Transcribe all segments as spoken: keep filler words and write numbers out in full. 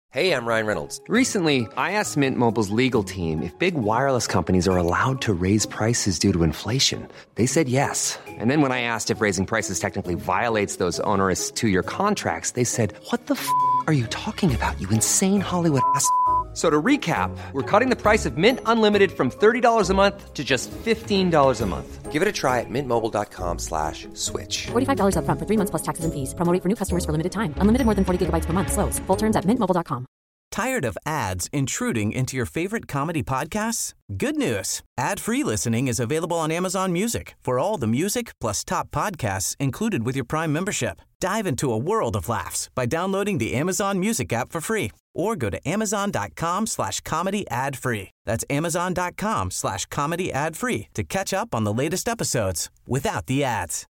Hey, I'm Ryan Reynolds. Recently, I asked Mint Mobile's legal team if big wireless companies are allowed to raise prices due to inflation. They said yes. And then when I asked if raising prices technically violates those onerous two-year contracts, they said, "What the f*** are you talking about, you insane Hollywood ass?" So to recap, we're cutting the price of Mint Unlimited from thirty dollars a month to just fifteen dollars a month. Give it a try at mintmobile.com slash switch. forty-five dollars up front for three months plus taxes and fees. Promo rate for new customers for limited time. Unlimited more than forty gigabytes per month. Slows full terms at mint mobile dot com. Tired of ads intruding into your favorite comedy podcasts? Good news. Ad-free listening is available on Amazon Music for all the music plus top podcasts included with your Prime membership. Dive into a world of laughs by downloading the Amazon Music app for free or go to amazon.com slash comedy ad free. That's amazon.com slash comedy ad free to catch up on the latest episodes without the ads.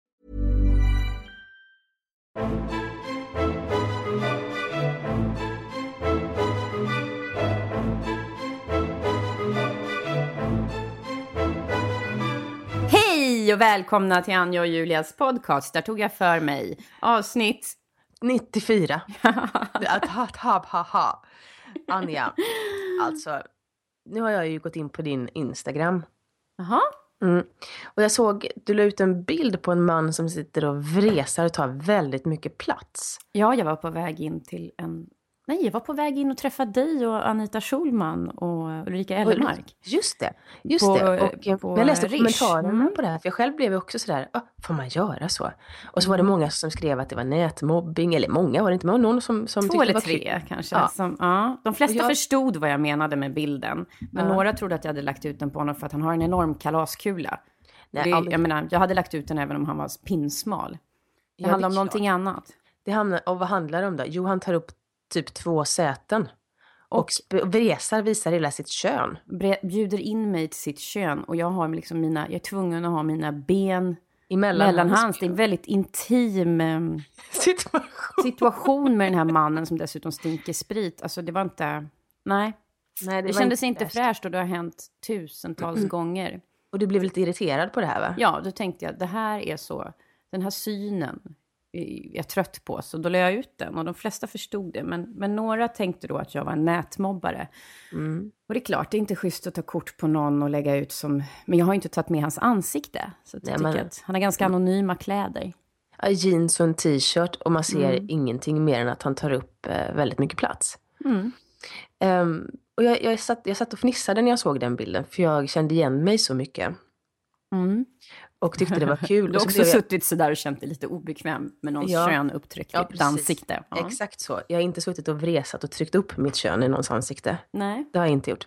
Hej och välkomna till Anja och Julias podcast. Där tog jag för mig avsnitt nittiofyra. Att ha, ha, ha, ha. Anja, alltså, nu har jag ju gått in på din Instagram. Jaha. Mm. Och jag såg, du la ut en bild på en man som sitter och vresar och tar väldigt mycket plats. Ja, jag var på väg in till en... Nej, jag var på väg in och träffa dig och Anita Schulman och Ulrika Ellemark. Just det, just på, det. Och på jag läste Rish. kommentarerna mm. på det här. För jag själv blev ju också sådär, ah, får man göra så? Och så var det många som skrev att det var nätmobbing. Eller många var det inte, men någon som, som Två tyckte eller det var tre kul. kanske. Ja. Som, ja. De flesta jag... förstod vad jag menade med bilden. Men ja. några trodde att jag hade lagt ut den på honom för att han har en enorm kalaskula. Nej, det, ja, men... Jag menar, jag hade lagt ut den även om han var pinsmal. Det ja, handlar det om någonting klart. annat. Det handlar, och vad handlar det om då? Jo, han tar upp typ två säten. Och, och sp- vresar visar hela sitt kön. Bjuder in mig till sitt kön. Och jag har liksom mina, jag är tvungen att ha mina ben emellan, mellan hans. Det är en väldigt intim situation. situation med den här mannen som dessutom stinker sprit. Alltså det var inte, nej. nej det det var kändes inte fräscht. fräscht och det har hänt tusentals mm. gånger. Och du blev lite irriterad på det här, va? Ja, då tänkte jag, det här är så, den här synen är jag trött på. Så då lade jag ut den och de flesta förstod det. Men, men några tänkte då att jag var en nätmobbare. Mm. Och det är klart, det är inte schysst att ta kort på någon och lägga ut som... Men jag har inte tagit med hans ansikte. Så jag Nej, tycker men... att han har ganska anonyma kläder. Ja, jeans och en t-shirt och man ser mm. ingenting mer än att han tar upp eh, väldigt mycket plats. Mm. Um, och jag, jag, satt, jag satt och fnissade när jag såg den bilden. För jag kände igen mig så mycket. Mm. Och tyckte det var kul. Du har också jag... suttit så där och känt dig lite obekväm med någons ja. kön upptryckt ja, i ett ansikte. Ja. Exakt så. Jag har inte suttit och vresat och tryckt upp mitt kön i någons ansikte. Nej. Det har jag inte gjort.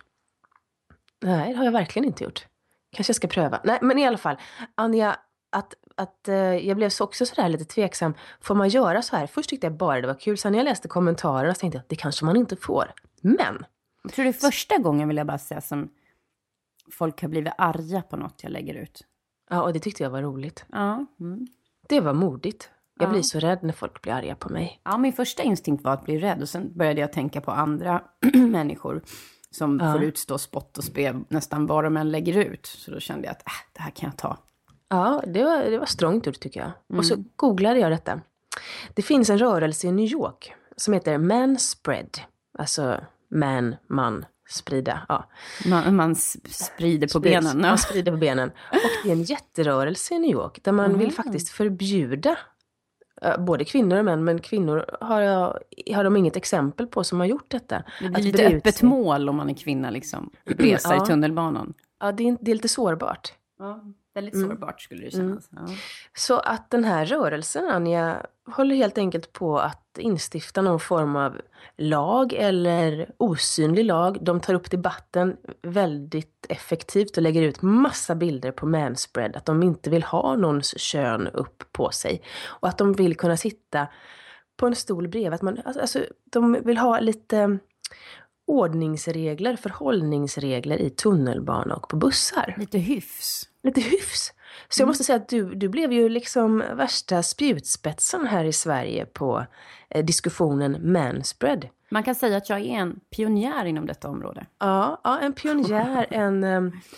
Nej, det har jag verkligen inte gjort. Kanske jag ska pröva. Nej, men i alla fall. Anja, att, att uh, jag blev så också sådär lite tveksam. Får man göra så här? Först tyckte jag bara det var kul. Sen när jag läste kommentarerna så tänkte jag att det kanske man inte får. Men. Jag tror det är första gången, vill jag bara säga, som folk har blivit arga på något jag lägger ut. Ja, och det tyckte jag var roligt. Ja. Mm. Det var modigt. Jag ja. blir så rädd när folk blir arga på mig. Ja, min första instinkt var att bli rädd. Och sen började jag tänka på andra människor som ja. får utstå spott och spe nästan vad de än lägger ut. Så då kände jag att äh, det här kan jag ta. Ja, det var, det var strångt gjort tycker jag. Mm. Och så googlade jag detta. Det finns en rörelse i New York som heter Manspread. Alltså man, man. Sprida, ja. Man, man sprider på Sprids, benen. Man sprider på benen. Och det är en jätterörelse i New York där man mm. vill faktiskt förbjuda uh, både kvinnor och män. Men kvinnor har, jag, har de inget exempel på som har gjort detta. Det blir lite öppet mål om man är kvinna liksom. Resar ja. i tunnelbanan. Ja, det är, det är lite sårbart. Ja, väldigt sårbart skulle det kännas. Mm. Ja. Så att den här rörelsen, Anja, håller helt enkelt på att instifta någon form av lag eller osynlig lag. De tar upp debatten väldigt effektivt och lägger ut massa bilder på manspread. Att de inte vill ha någons kön upp på sig. Och att de vill kunna sitta på en stol bredvid. Att man, alltså, de vill ha lite ordningsregler, förhållningsregler i tunnelbana och på bussar. Lite hyfs. Lite hyfs. Så jag måste säga att du, du blev ju liksom värsta spjutspetsen här i Sverige på eh, diskussionen manspread. Man kan säga att jag är en pionjär inom detta område. Ja, ja en pionjär, en,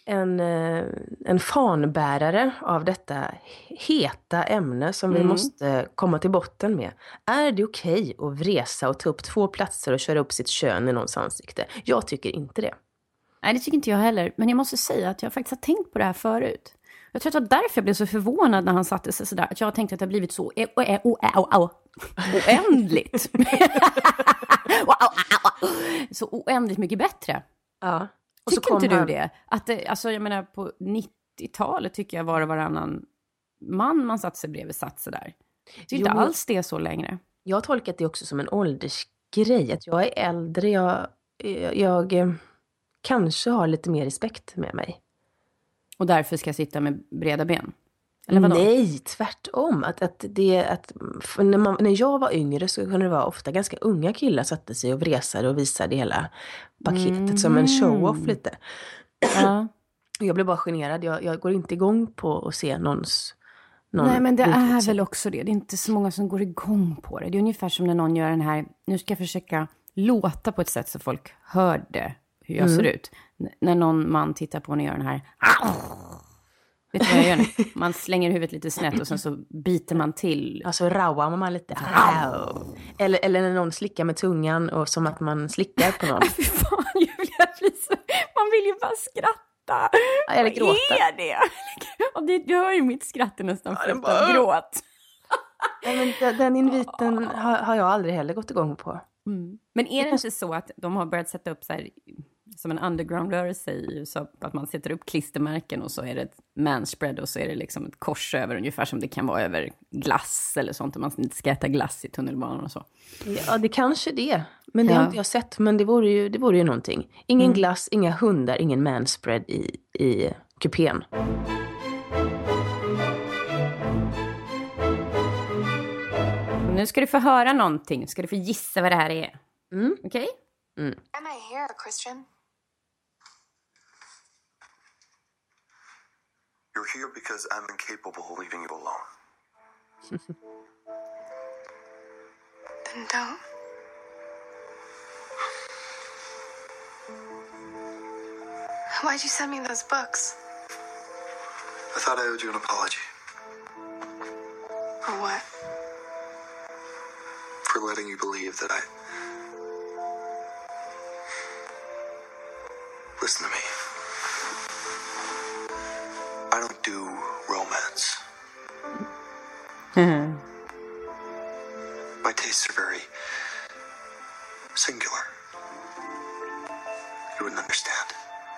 en, en fanbärare av detta heta ämne som vi mm. måste komma till botten med. Är det okej att vresa och ta upp två platser och köra upp sitt kön i någons ansikte? Jag tycker inte det. Nej, det tycker inte jag heller. Men jag måste säga att jag faktiskt har tänkt på det här förut. Jag tror att det var därför jag blev så förvånad när han satte sig sådär. Att jag har tänkt att det har blivit så o- o- o- o- oändligt. Så oändligt mycket bättre. Ja. Och tycker så inte du han... det? Att det, alltså jag menar på nittiotalet tycker jag var och varannan man man satt sig bredvid satt sig där. Jag tycker jo, inte alls det är så längre. Jag har tolkat det också som en åldersgrej. Att jag är äldre, jag, jag, jag kanske har lite mer respekt med mig. Och därför ska jag sitta med breda ben? Eller vadå? Nej, tvärtom. Att, att det, att, när, man, när jag var yngre så kunde det vara ofta ganska unga killar satte sig och vresade och visade hela paketet mm. som en show-off lite. Ja. Jag blev bara generad. Jag, jag går inte igång på att se någons... Någon Nej, men det är väl också det. Det är inte så många som går igång på det. Det är ungefär som när någon gör den här... Nu ska jag försöka låta på ett sätt så folk hör det. Hur jag mm. ser ut. N- när någon man tittar på och gör den här... Vet du vad jag gör nu? Man slänger huvudet lite snett och sen så biter man till. Alltså rauar man lite. Eller, eller när någon slickar med tungan och som att man slickar på någon. Fy fan, Julia, så... man vill ju bara skratta. Eller gråta. Vad är det? Och det gör ju mitt skratt är nästan fullt av gråt. Nej, men den, den inviten har, har jag aldrig heller gått igång på. Mm. Men är det inte så att de har börjat sätta upp så här... som en underground-rörelse i U S A, att man sätter upp klistermärken och så är det ett manspread och så är det liksom ett kors över, ungefär som det kan vara över glass eller sånt, om man inte ska äta glass i tunnelbanan och så. Ja, det kanske det. Men det ja. har inte jag sett, men det vore ju, det vore ju någonting. Ingen mm. glass, inga hundar, ingen manspread i, i kupén. Nu ska du få höra någonting, ska du få gissa vad det här är. Mm. Okej? Okay? Mm. Am I here, Christian? You're here because I'm incapable of leaving you alone. Then don't. Why'd you send me those books? I thought I owed you an apology. For what? For letting you believe that I... Listen to me. I don't do romance. Mm-hmm. My tastes are very singular. You wouldn't understand.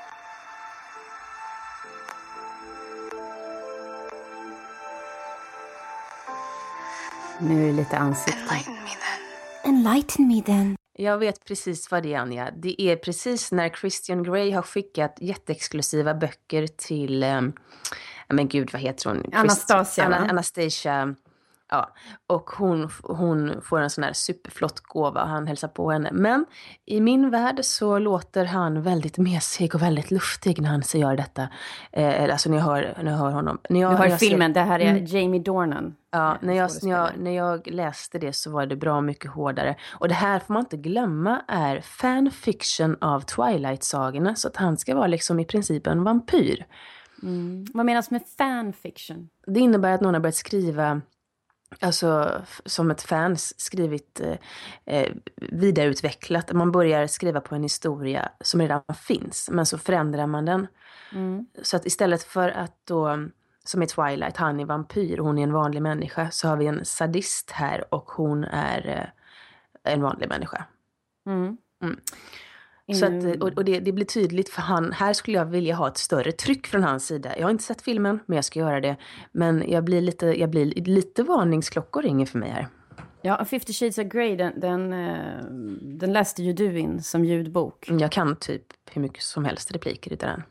Nu är det lite ansikte. Enlighten me then. Enlighten me then. Jag vet precis vad det är, Anja. Det är precis när Christian Grey har skickat jätteexklusiva böcker till, um, men gud, vad heter hon? Anastasia. Anna, Anastasia, ja. Och hon, hon får en sån här superflott gåva och han hälsar på henne. Men i min värld så låter han väldigt mesig och väldigt luftig när han så gör detta. Eh, alltså när jag hör, när jag hör honom. När jag, du har när jag filmen, ser, det här är mm. Jamie Dornan. Ja, när jag, när, jag, när jag läste det så var det bra mycket hårdare. Och det här får man inte glömma är fanfiction av Twilight-sagorna. Så att han ska vara liksom i princip en vampyr. Mm. Vad menas med fanfiction? Det innebär att någon har börjat skriva, alltså som ett fans skrivit eh, vidareutvecklat. Man börjar skriva på en historia som redan finns. Men så förändrar man den. Mm. Så att istället för att då... som är Twilight, han är vampyr och hon är en vanlig människa. Så har vi en sadist här och hon är eh, en vanlig människa. Mm. Mm. Så att, och och det, det blir tydligt för han, här skulle jag vilja ha ett större tryck från hans sida. Jag har inte sett filmen, men jag ska göra det. Men jag blir lite, jag blir lite varningsklockor ringer för mig här. Ja, Fifty Shades of Grey, den, den, den läste ju du in som ljudbok. Jag kan typ hur mycket som helst repliker utan den.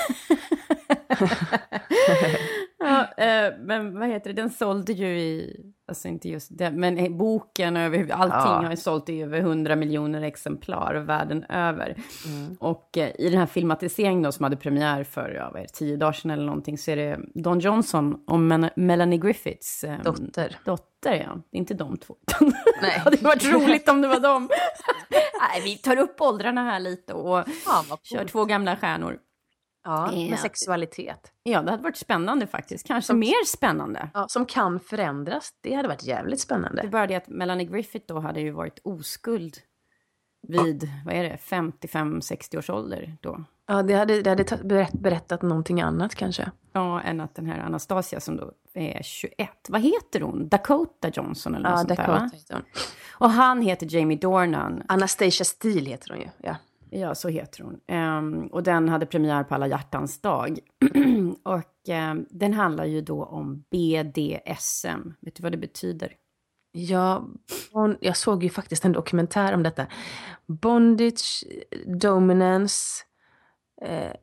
Ja, eh, men vad heter det? Den sålde ju i, alltså inte just det, men boken över allting ja. har ju sålt i över hundra miljoner exemplar världen över. Mm. Och eh, i den här filmatiseringen då, som hade premiär för ja, vad är det, tio dagar sedan eller någonting, så är det Don Johnson och Men- Melanie Griffiths eh, dotter. Dotter, ja. Det är inte de två. Nej. Det var roligt om det var dem. Nej, vi tar upp åldrarna här lite och ja, kör två gamla stjärnor. Ja, med Ja. sexualitet. Ja, det hade varit spännande faktiskt. Kanske som, mer spännande. Ja, som kan förändras. Det hade varit jävligt spännande. Det är bara det att Melanie Griffith då hade ju varit oskuld vid, vad är det, femtiofem sextio års ålder då. Ja, det hade, det hade ta- berätt, berättat någonting annat kanske. Ja, än att den här Anastasia som då är tjugoett. Vad heter hon? Dakota Johnson eller något Ja, sånt Dakota där, va? heter hon. Och han heter Jamie Dornan. Anastasia Steele heter hon ju, ja. Ja, så heter hon. Um, och den hade premiär på Alla hjärtans dag. och um, den handlar ju då om B D S M. Vet du vad det betyder? Ja, hon, jag såg ju faktiskt en dokumentär om detta. Bondage, dominance, eh,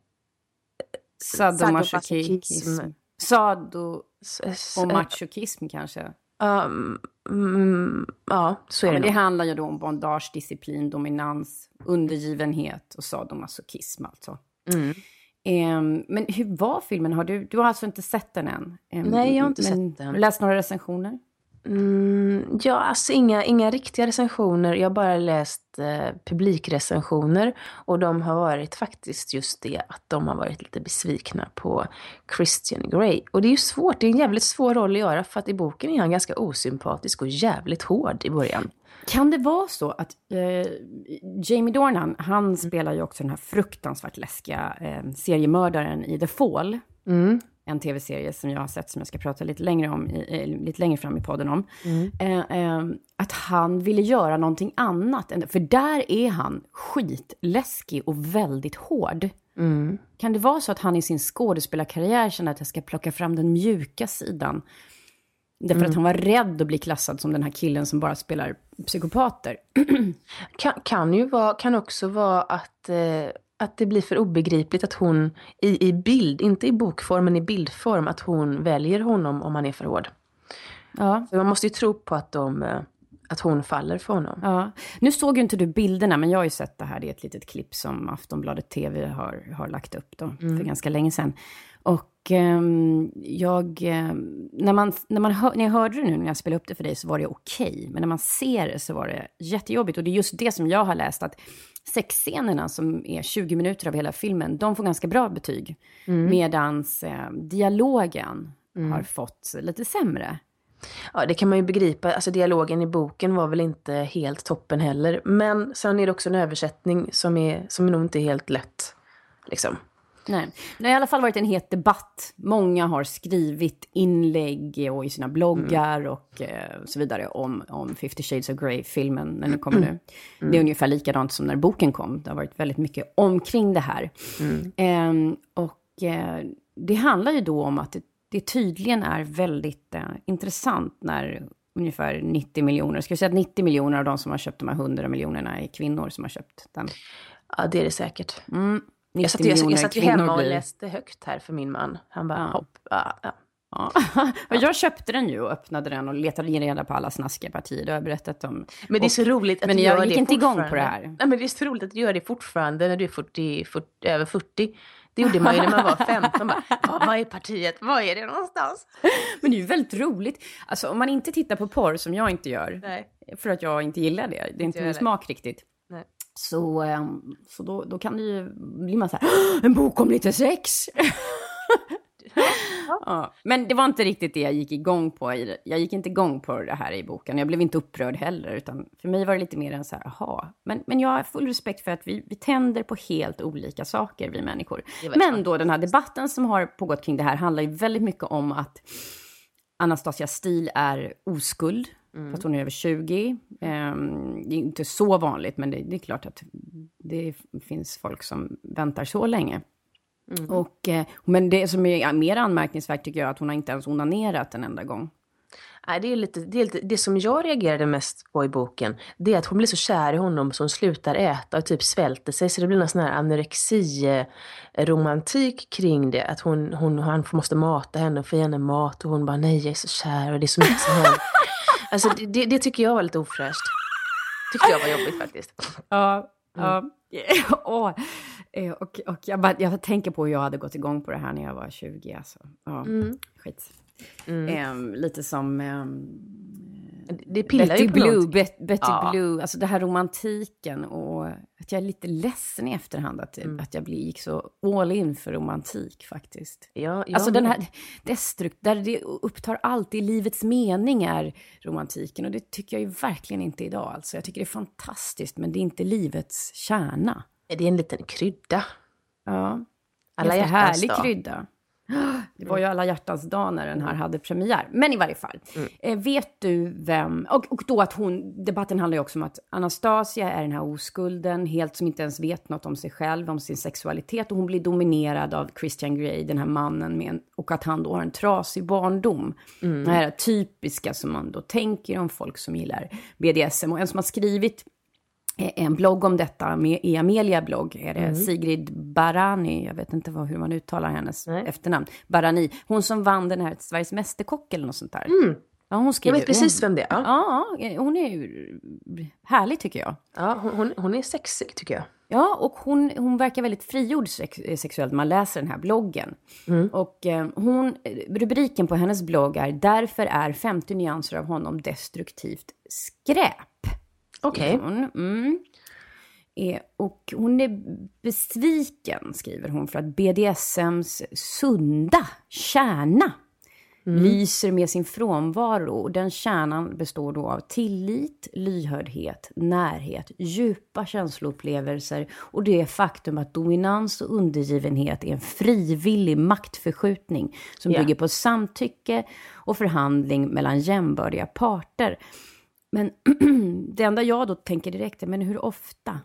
Sadomasochism. Sado s- s- och masochism kanske. Um, mm, ja, så är Ja, det men det nog. handlar ju då om bondage, disciplin, dominans, undergivenhet och sadomasochism alltså. Mm. Um, men hur var filmen? Har du, du har alltså inte sett den än? Um, Nej, jag har inte men, sett den. Har du läst några recensioner? Mm, ja, alltså inga, inga riktiga recensioner. Jag har bara läst eh, publikrecensioner. Och de har varit faktiskt just det, att de har varit lite besvikna på Christian Grey. Och det är ju svårt, det är en jävligt svår roll att göra. För att i boken är han ganska osympatisk och jävligt hård i början. Kan det vara så att eh, Jamie Dornan, han spelar ju också den här fruktansvärt läskiga eh, seriemördaren i The Fall. Mm. En tv-serie som jag har sett som jag ska prata lite längre, om, i, eh, lite längre fram i podden om. Mm. Eh, eh, att han ville göra någonting annat. Än, för där är han skitläskig och väldigt hård. Mm. Kan det vara så att han i sin skådespelarkarriär kände att jag ska plocka fram den mjuka sidan? Därför Mm. att han var rädd att bli klassad som den här killen som bara spelar psykopater. Kan, kan ju vara, kan också vara att, eh, att det blir för obegripligt att hon i, i bild, inte i bokform men i bildform, att hon väljer honom om han är för hård. Ja. För man måste ju tro på att, de, eh, att hon faller för honom. Ja. Nu såg ju inte du bilderna, men jag har ju sett det här. Det är ett litet klipp som Aftonbladet T V har, har lagt upp då, Mm. för ganska länge sedan. Och ehm, jag, ehm, när, man, när, man hör, när jag hörde det nu när jag spelade upp det för dig så var det okej. Men när man ser det så var det jättejobbigt. Och det är just det som jag har läst, att sexscenerna som är tjugo minuter av hela filmen, de får ganska bra betyg. Mm. Medans eh, dialogen har fått lite sämre. Ja, det kan man ju begripa. Alltså dialogen i boken var väl inte helt toppen heller. Men sen är det också en översättning som är, som är nog inte helt lätt. Liksom. Nej, det har i alla fall varit en het debatt. Många har skrivit inlägg och i sina bloggar och eh, så vidare om, om Fifty Shades of Grey-filmen när den kommer nu. Det är ungefär likadant som när boken kom. Det har varit väldigt mycket omkring det här. Eh, och eh, det handlar ju då om att det, det tydligen är väldigt eh, intressant när ungefär nittio miljoner, ska vi säga att nittio miljoner av de som har köpt de här hundra miljonerna är kvinnor som har köpt den. Ja, det är det säkert. Mm. Jag satt, jag, jag satt ju hemma och blir... läste högt här för min man. Han bara, Ja. hopp, ja, ja. Ja. Och jag köpte den ju och öppnade den och letade reda på alla snaskiga partier. Det har jag berättat om. Men det är och, så roligt att men du jag gör gick det inte igång på fortfarande. det här. Nej, men det är så roligt att du gör det fortfarande när du är fyrtio, fyrtio, över fyrtio. Det gjorde man ju när man var femton. Bara, ja, vad är partiet? Vad är det någonstans? Men det är ju väldigt roligt. Alltså om man inte tittar på porr som jag inte gör. Nej. För att jag inte gillar det. Det är inte gör min det. smak riktigt. Nej. Så, um, så då, då kan det ju bli man så här, en bok om lite sex. Ja, men det var inte riktigt det jag gick igång på. Jag gick inte igång på det här i boken. Jag blev inte upprörd heller. Utan för mig var det lite mer än så här, aha. Men, men jag har full respekt för att vi, vi tänder på helt olika saker, vi människor. Men då den här debatten som har pågått kring det här handlar ju väldigt mycket om att Anastasia Steele är oskuld. Mm. Fast hon är över tjugo. Um, det är inte så vanligt, men det, det är klart att det finns folk som väntar så länge. Mm. Och, eh, men det som är mer anmärkningsvärt tycker jag att hon har inte ens onanerat en enda gång. Nej, det är lite, det är lite, det som jag reagerade mest på i boken, det är att hon blir så kär i honom som slutar äta och typ svälter sig, så det blir någon sån här anorexi-romantik kring det, att hon, hon, han måste mata henne och få henne mat och hon bara, nej jag är så kär och det är så mycket som händer. Alltså det, det, det tycker jag var lite ofräscht. Tyckte jag var jobbigt faktiskt. Ja, ja. Åh. Och, och jag, bara, jag tänker på hur jag hade gått igång på det här när jag var tjugo. Alltså. Ja, mm. Skit. Mm. Um, lite som um, det pillar Betty ju på Blue, något. Bet, Betty Ja. Blue, alltså det här romantiken och att jag är lite ledsen i efterhand att, mm. att jag blir, gick så all in för romantik faktiskt. Ja, ja, alltså den här destrukt, där det upptar allt i livets mening är romantiken och det tycker jag ju verkligen inte idag. Alltså jag tycker det är fantastiskt men det är inte livets kärna. Det är en liten krydda. Ja, alla en härlig dag. krydda. Det var ju alla hjärtans dag när den här hade premiär. Men i varje fall. Mm. Eh, vet du vem... Och, och då att hon... Debatten handlar ju också om att Anastasia är den här oskulden. Helt som inte ens vet något om sig själv. Om sin sexualitet. Och hon blir dominerad av Christian Grey. Den här mannen. Med en, och att han då har en trasig barndom. Mm. Det här typiska som man då tänker om folk som gillar B D S M. Och en som har skrivit... en blogg om detta med, i Amelia blogg är det mm. Sigrid Barani, jag vet inte vad, hur man uttalar hennes Nej. efternamn, Barani, hon som vann den här Sveriges mästerkock eller något sånt där. Mm. Ja, hon skriver, jag vet precis hon, vem det är. Ja. ja, hon är ju härlig tycker jag. Ja, hon, hon är sexig tycker jag. Ja, och hon, hon verkar väldigt frigjord sex, sexuellt när man läser den här bloggen. Mm. Och eh, hon, rubriken på hennes blogg är "Därför är femtio nyanser av honom destruktivt skräp". Okej. Okay. Mm. Eh, och hon är besviken, skriver hon, för att B D S M:s sunda kärna mm. lyser med sin frånvaro. Och den kärnan består då av tillit, lyhördhet, närhet, djupa känsloupplevelser och det faktum att dominans och undergivenhet är en frivillig maktförskjutning som yeah. bygger på samtycke och förhandling mellan jämbördiga parter. Men det enda jag då tänker direkt är, men hur ofta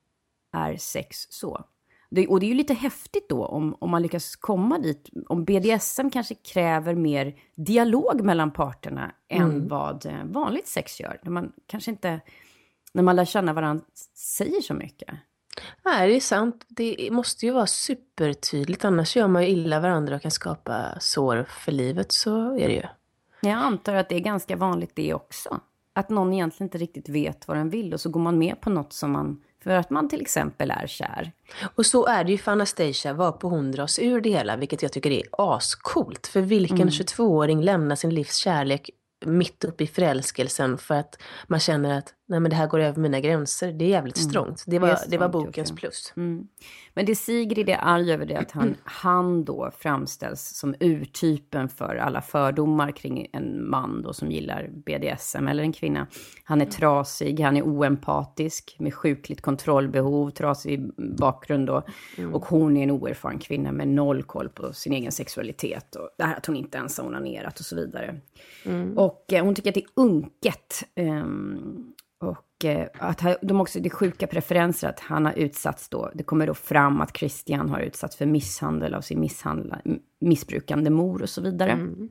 är sex så? Det, och det är ju lite häftigt då om, om man lyckas komma dit. Om B D S M kanske kräver mer dialog mellan parterna mm. än vad vanligt sex gör. När man kanske inte, när man lär känna varandra, säger så mycket. Nej, det är sant. Det måste ju vara supertydligt. Annars gör man ju illa varandra och kan skapa sår för livet, så är det ju. Jag antar att det är ganska vanligt det också. Att någon egentligen inte riktigt vet vad den vill och så går man med på något som man, för att man till exempel är kär. Och så är det ju för Anastasia, var på hon dras ur det hela, vilket jag tycker är ascoolt. För vilken mm. tjugotvååring lämnar sin livs kärlek mitt upp i förälskelsen för att man känner att nej, men det här går över mina gränser. Det är jävligt mm. strångt. Det var, det, strångt, det var bokens plus. Mm. Men det Sigrid är arg över det att han, han då framställs som urtypen för alla fördomar kring en man då som gillar B D S M eller en kvinna. Han är trasig, han är oempatisk med sjukligt kontrollbehov, trasig bakgrund då. Mm. Och hon är en oerfaren kvinna med noll koll på sin egen sexualitet. Och det här att hon inte ens har onanerat och så vidare. Mm. Och eh, hon tycker att det är unket. Um, Och eh, att de också, det sjuka preferenser att han har utsatts då, det kommer då fram att Christian har utsatts för misshandel av sin misshandla, missbrukande mor och så vidare. Mm.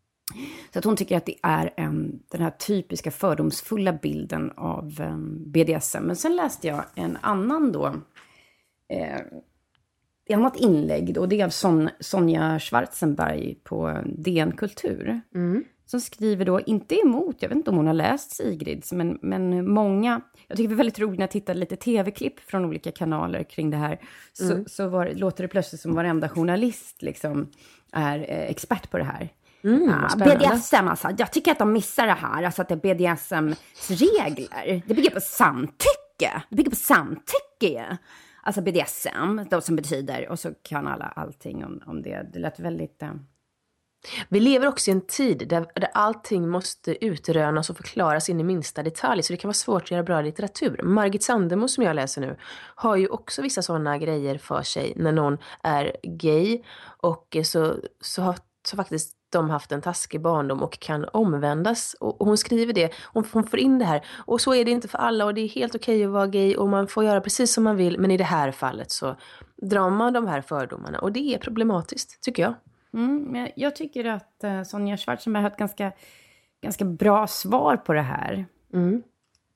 Så att hon tycker att det är en, den här typiska fördomsfulla bilden av um, B D S M. Men sen läste jag en annan då, eh, ett annat inlägg då, det är av Son, Sonja Schwarzenberg på D N Kultur. Mm. Som skriver då, inte emot, jag vet inte om hon har läst Sigrids, men, men många, jag tycker det är väldigt roligt när jag tittar lite tv-klipp från olika kanaler kring det här, så, mm. så var, låter det plötsligt som varenda journalist liksom är eh, expert på det här. Mm, ja, B D S M alltså, jag tycker att de missar det här, alltså att det är B D S M:s regler, det bygger på samtycke, det bygger på samtycke, alltså B D S M, då som betyder, och så kan alla allting om, om det, det lät väldigt... Eh, Vi lever också i en tid där, där allting måste utrönas och förklaras in i minsta detalj. Så det kan vara svårt att göra bra litteratur. Margit Sandemo som jag läser nu har ju också vissa sådana grejer för sig när någon är gay. Och så, så har så faktiskt de haft en taskig barndom och kan omvändas. Och, och hon skriver det, hon, hon får in det här. Och så är det inte för alla och det är helt okej att vara gay och man får göra precis som man vill. Men i det här fallet så drar man de här fördomarna. Och det är problematiskt, tycker jag. Mm, men jag tycker att uh, Sonja Schwarzenberg har ett ganska, ganska bra svar på det här. Mm.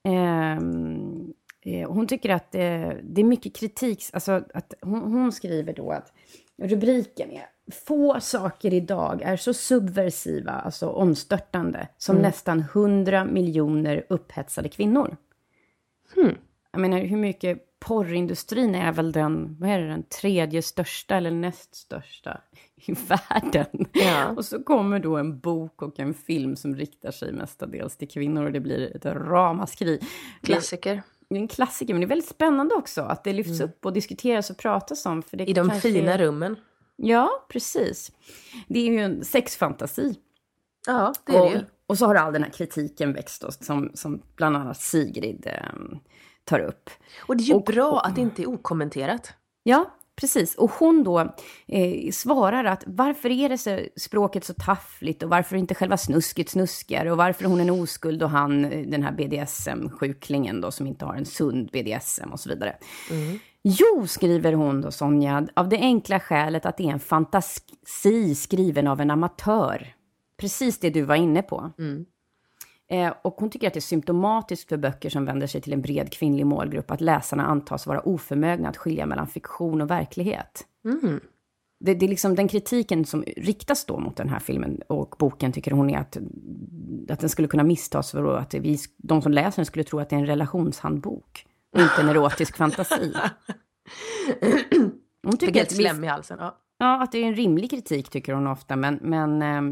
Um, eh, hon tycker att eh, det är mycket kritik. Alltså att hon, hon skriver då att rubriken är: få saker idag är så subversiva, alltså omstörtande, som mm. nästan hundra miljoner upphetsade kvinnor. Mm. Jag menar, hur mycket porrindustrin är väl den, vad är det, den tredje största eller näst största i världen. Ja. Och så kommer då en bok och en film som riktar sig mestadels till kvinnor och det blir ett ramaskri. Klassiker. Det är en klassiker, men det är väldigt spännande också att det lyfts mm. upp och diskuteras och pratas om. För det I de kanske fina är... rummen. Ja, precis. Det är ju en sexfantasi. Ja, det är och, det ju. Och så har all den här kritiken växt då, som, som bland annat Sigrid eh, tar upp. Och det är ju och, bra och, att det inte är okommenterat. Ja, precis. Och hon då eh, svarar att varför är det så, språket så taffligt och varför inte själva snusket snuskar och varför hon är en oskuld och han, den här B D S M-sjuklingen då som inte har en sund B D S M och så vidare. Mm. Jo, skriver hon då, Sonja, av det enkla skälet att det är en fantasi skriven av en amatör. Precis det du var inne på. Mm. Eh, och hon tycker att det är symptomatiskt för böcker som vänder sig till en bred kvinnlig målgrupp att läsarna antas vara oförmögna att skilja mellan fiktion och verklighet. Mm. Det, det är liksom den kritiken som riktas då mot den här filmen och boken tycker hon är att, att den skulle kunna misstas för att vi, de som läser den skulle tro att det är en relationshandbok och inte en erotisk fantasi. Hon tycker att, slem i halsen, ja. Ja, att det är en rimlig kritik tycker hon ofta, men... men eh,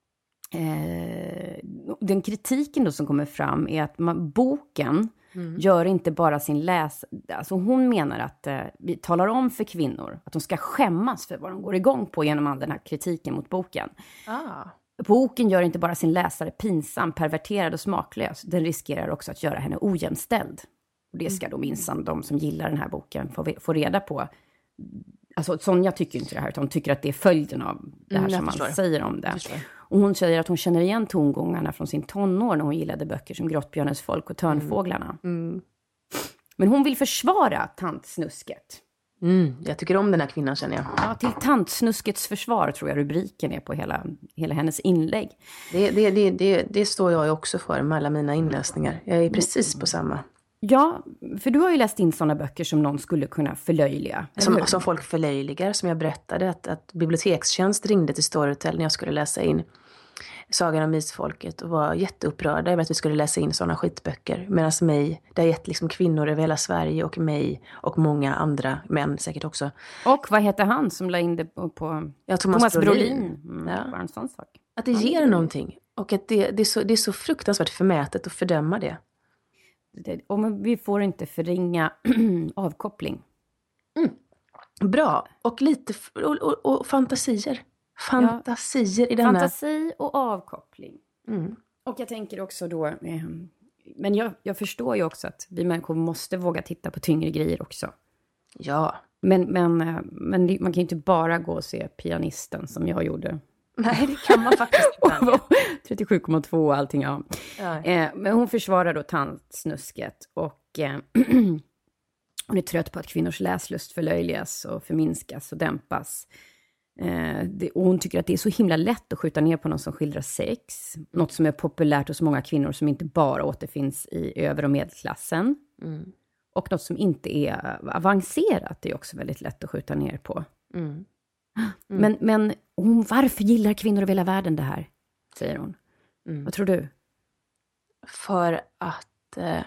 Eh, den kritiken då som kommer fram är att man, boken mm. gör inte bara sin läs... Alltså hon menar att eh, vi talar om för kvinnor att de ska skämmas för vad de går igång på genom all den här kritiken mot boken. Ah. Boken gör inte bara sin läsare pinsam, perverterad och smaklös. Den riskerar också att göra henne ojämställd. Och det ska då minsann de som gillar den här boken få, få reda på. Alltså Sonja tycker inte det här, utan hon tycker att det är följden av det här mm, som man förstår. säger om det. Och hon säger att hon känner igen tongångarna från sin tonår när hon gillade böcker som Grottbjörnens folk och Törnfåglarna. Mm. Mm. Men hon vill försvara tantsnusket. Mm, jag tycker om den här kvinnan, känner jag. Ja, till tantsnuskets försvar tror jag rubriken är på hela, hela hennes inlägg. Det, det, det, det, det står jag också för med alla mina inläsningar. Jag är precis på samma. Ja, för du har ju läst in sådana böcker som någon skulle kunna förlöjliga. Som, som folk förlöjligar, som jag berättade. Att, att bibliotekstjänst ringde till Storytel när jag skulle läsa in Sagan om Isfolket. Och var jätteupprörda över att vi skulle läsa in sådana skitböcker. Medan mig, det har gett liksom kvinnor över hela Sverige och mig och många andra män säkert också. Och vad heter han som la in det på, på ja, Thomas, Thomas Brolin? Brolin. Mm, ja. Bara en sån sak. Att det ger någonting. Och att det, det, är så, det är så fruktansvärt förmätet att fördöma det. Och vi får inte förringa avkoppling. Mm. Bra. Och lite och, och, och fantasier. Fantasier ja. i denna. Fantasi och avkoppling. Mm. Och jag tänker också då... Eh, men jag, jag förstår ju också att vi människor måste våga titta på tyngre grejer också. Ja. Men, men, men det, man kan ju inte bara gå och se Pianisten som jag gjorde. Nej, det kan man faktiskt inte. trettiosju komma två och allting, ja. ja. Eh, men hon försvarar då tantsnusket och eh, hon är trött på att kvinnors läslust förlöjligas och förminskas och dämpas. Eh, det, och hon tycker att det är så himla lätt att skjuta ner på någon som skildrar sex. Något som är populärt hos många kvinnor som inte bara återfinns i över- och medelklassen. Mm. Och något som inte är avancerat är också väldigt lätt att skjuta ner på. Mm. Mm. Men, men hon, varför gillar kvinnor över hela världen det här? Säger hon. Mm. Vad tror du? För att eh,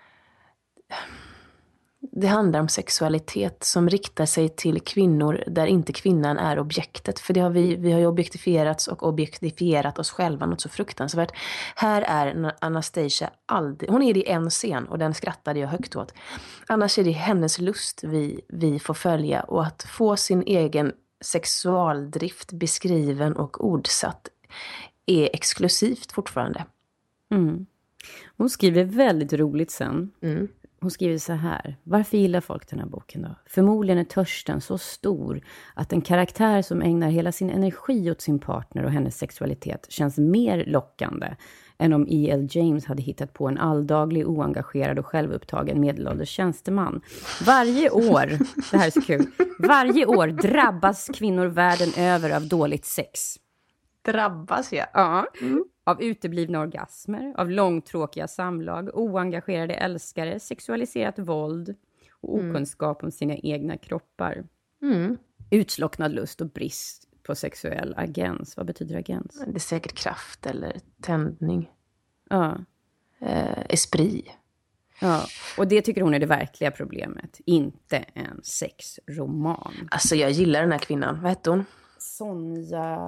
det handlar om sexualitet som riktar sig till kvinnor där inte kvinnan är objektet. För det har vi, vi har ju objektifierats och objektifierat oss själva något så fruktansvärt. Här är Anastasia aldrig, hon är det i en scen och den skrattade jag högt åt. Annars är det hennes lust vi, vi får följa, och att få sin egen sexualdrift beskriven och ordsatt är exklusivt fortfarande. Mm. Hon skriver väldigt roligt sen. Mm. Hon skriver så här: varför gillar folk den här boken då? Förmodligen är törsten så stor att en karaktär som ägnar hela sin energi åt sin partner och hennes sexualitet känns mer lockande än om E L James hade hittat på en alldaglig, oengagerad och självupptagen medelålders tjänsteman. Varje år, det här är så kul, varje år drabbas kvinnor världen över av dåligt sex. Drabbas, ja. Ja, mm. Av uteblivna orgasmer, av långtråkiga samlag, oengagerade älskare, sexualiserat våld och okunskap mm. om sina egna kroppar. Mm. Utslocknad lust och brist på sexuell agens. Vad betyder agens? Det är säkert kraft eller tändning. Ja. Eh, esprit. Ja, och det tycker hon är det verkliga problemet. Inte en sexroman. Alltså jag gillar den här kvinnan. Vad heter hon? Sonja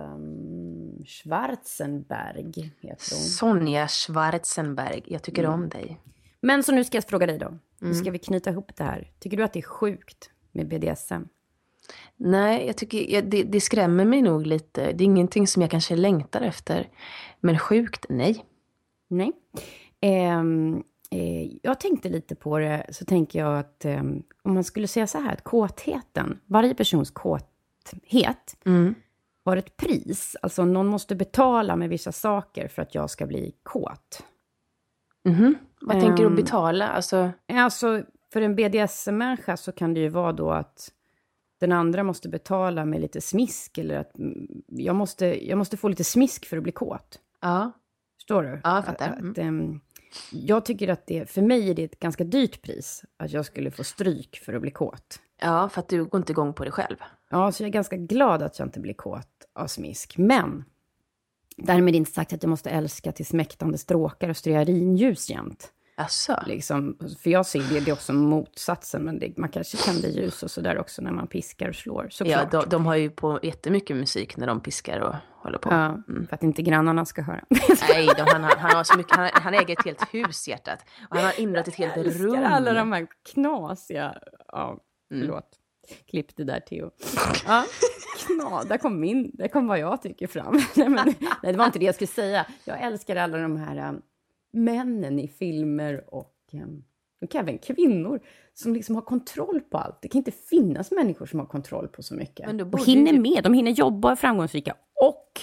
Schwarzenberg heter hon. Sonja Schwarzenberg. Jag tycker mm. om dig. Men så nu ska jag fråga dig då. Nu ska vi knyta ihop det här. Tycker du att det är sjukt med B D S M? Nej, jag tycker jag, det, det skrämmer mig nog lite. Det är ingenting som jag kanske längtar efter. Men sjukt, nej. Nej. Eh, eh, jag tänkte lite på det. Så tänker jag att eh, om man skulle säga så här. Att kåtheten, varje persons kåthet mm. har ett pris. Alltså någon måste betala med vissa saker för att jag ska bli kåt. Mhm. Vad tänker du Um, betala? Alltså... alltså, för en B D S M-människa så kan det ju vara då att den andra måste betala med lite smisk. Eller att jag måste, jag måste få lite smisk för att bli kåt. Ja. Förstår du? Ja, jag fattar. Att, att, um, jag tycker att det, för mig är det ett ganska dyrt pris. Att jag skulle få stryk för att bli kåt. Ja, för att du går inte igång på det själv. Ja, så jag är ganska glad att jag inte blir kåt av smisk. Men därmed inte sagt att jag måste älska till smäktande stråkar och stearinljus jämt. Asså. Liksom, för jag ser det, det är också motsatsen, men det, man kanske kan det ljus och sådär också när man piskar och slår. Ja, de, de har ju på jättemycket musik när de piskar och håller på. Ja, mm. För att inte grannarna ska höra. Nej, de, han, han, har så mycket, han, han äger ett helt hus, hjärtat. Och han har inrett ett helt jag rum. Alla de här knasiga... Ja, förlåt. Mm. Klipp det där, Theo. Ja, knas. Där kom min, där kom vad jag tycker fram. nej, men, nej, det var inte det jag skulle säga. Jag älskar alla de här um, männen i filmer och, um, och även kvinnor som liksom har kontroll på allt. Det kan inte finnas människor som har kontroll på så mycket. Men och hinner ju... med. De hinner jobba och framgångsrika och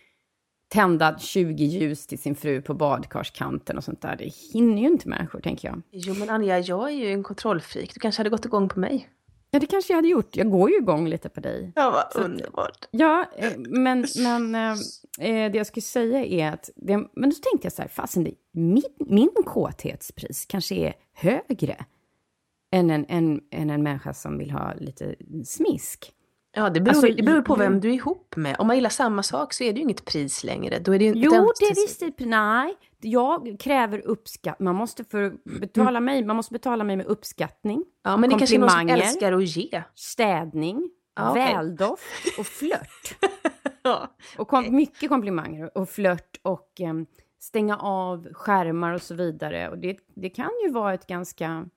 tända tjugo ljus till sin fru på badkarskanten och sånt där. Det hinner ju inte människor, tänker jag. Jo, men Anja, jag är ju en kontrollfreak. Du kanske hade gått igång på mig. Ja, det kanske jag hade gjort. Jag går ju igång lite på dig. Ja, vad så, underbart. Ja, men, men eh, det jag skulle säga är att... Det, men så tänkte jag så här, fasen, det, min, min kåthetspris kanske är högre än en, en, än en människa som vill ha lite smisk. Ja, det beror, alltså, det beror på vem du är ihop med. Om man gillar samma sak så är det ju inget pris längre. Då är det ju jo, det är visst ett, nej. Jag kräver uppskattning. Man måste för betala mm. mig, man måste betala mig med uppskattning. Ja, men det kanske är någon som älskar att ge. Städning, ja, okay. Väldoft och flört. ja, och kom, okay. mycket komplimanger och flört och um, stänga av skärmar och så vidare. Och det, det kan ju vara ett ganska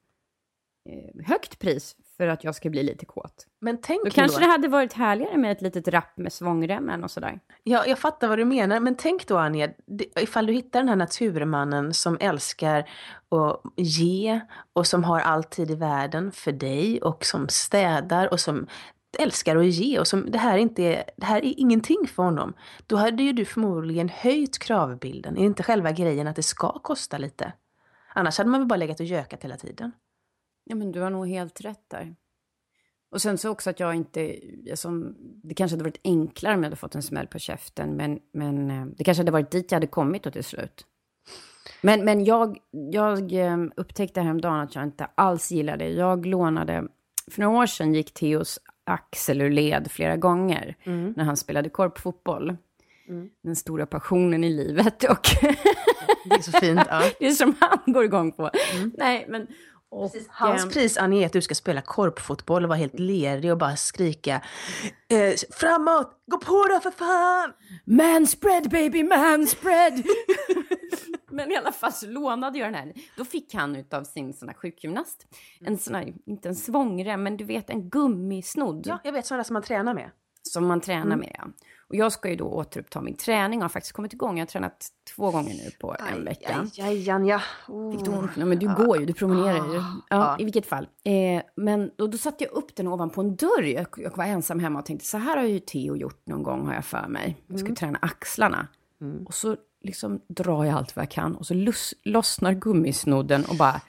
eh, högt pris för att jag ska bli lite kåt. Men tänk då kanske då. Det hade varit härligare med ett litet rapp med svångremmen och sådär. Ja, jag fattar vad du menar. Men tänk då, Anja, ifall du hittar den här naturmannen som älskar att ge och som har all tid i världen för dig och som städar och som älskar att ge och som det här inte är, det här är ingenting för honom. Då hade ju du förmodligen höjt kravbilden. Är inte själva grejen att det ska kosta lite? Annars hade man väl bara legat och gökat hela tiden. Ja, men du har nog helt rätt där. Och sen så också att jag inte... Som, det kanske hade varit enklare om jag hade fått en smäll på käften. Men, men det kanske hade varit dit jag hade kommit då till slut. Men, men jag, jag upptäckte häromdagen att jag inte alls gillade det. Jag lånade... För några år sedan gick Theos axel ur led flera gånger. Mm. När han spelade korpfotboll. Mm. Den stora passionen i livet. Och det är så fint, ja. Det är som han går igång på. Mm. Nej, men... Och, precis, hans äm... pris, Annie, är att du ska spela korpfotboll och vara helt lerig och bara skrika eh, framåt, gå på då för fan! Man spread baby, man spread! Men i alla fall så lånade jag den här. Då fick han utav sin sån här sjukgymnast en sån här, inte en svångrem, men du vet en gummisnodd. Ja, jag vet sådana som man tränar med. Som man tränar mm. med, ja. Och jag ska ju då återuppta min träning. Jag har faktiskt kommit igång. Jag har tränat två gånger nu på en aj, vecka. Aj, aj, Anja. Oh. Fick du ont? Ja, men du går ju, du promenerar ju. Ja, ja. I vilket fall. Eh, men då, då satte jag upp den ovanpå en dörr. Jag, jag var ensam hemma och tänkte, så här har ju Theo gjort någon gång, har jag för mig. Jag skulle mm. träna axlarna. Mm. Och så liksom drar jag allt vad jag kan. Och så lus, lossnar gummisnodden och bara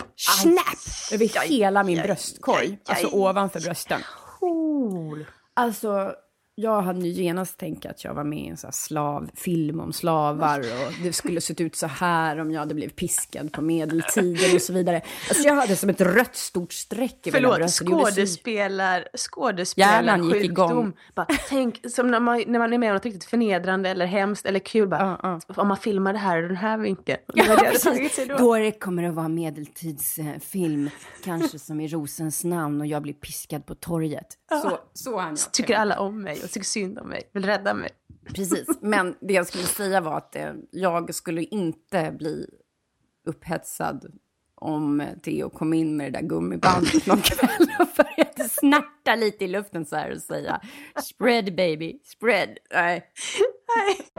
snap över aj, hela min aj, bröstkorg. Aj, aj, alltså aj, ovanför brösten. Cool. Alltså... Jag hade ju genast tänkt att jag var med i en sån här slavfilm om slavar och det skulle sett ut så här om jag hade blivit piskad på medeltiden och så vidare. Alltså jag hade som ett rött stort streck i Förlåt, bröstet. skådespelar, skådespelar gick igång. Bara, tänk, som när man, när man är med om något riktigt förnedrande eller hemskt eller kul. Bara, uh, uh. Om man filmar det här och den här vinkeln. Ja, då. då det kommer det att vara medeltidsfilm, kanske som i Rosens namn och jag blir piskad på torget. Så, så han så tycker alla om mig och tycker synd om mig, vill rädda mig. Precis, men det jag skulle säga var att eh, jag skulle inte bli upphetsad om Theo kom in med det där gummibandet någon kväll och började snärta lite i luften så här och säga spread baby, spread. Nej. Nej.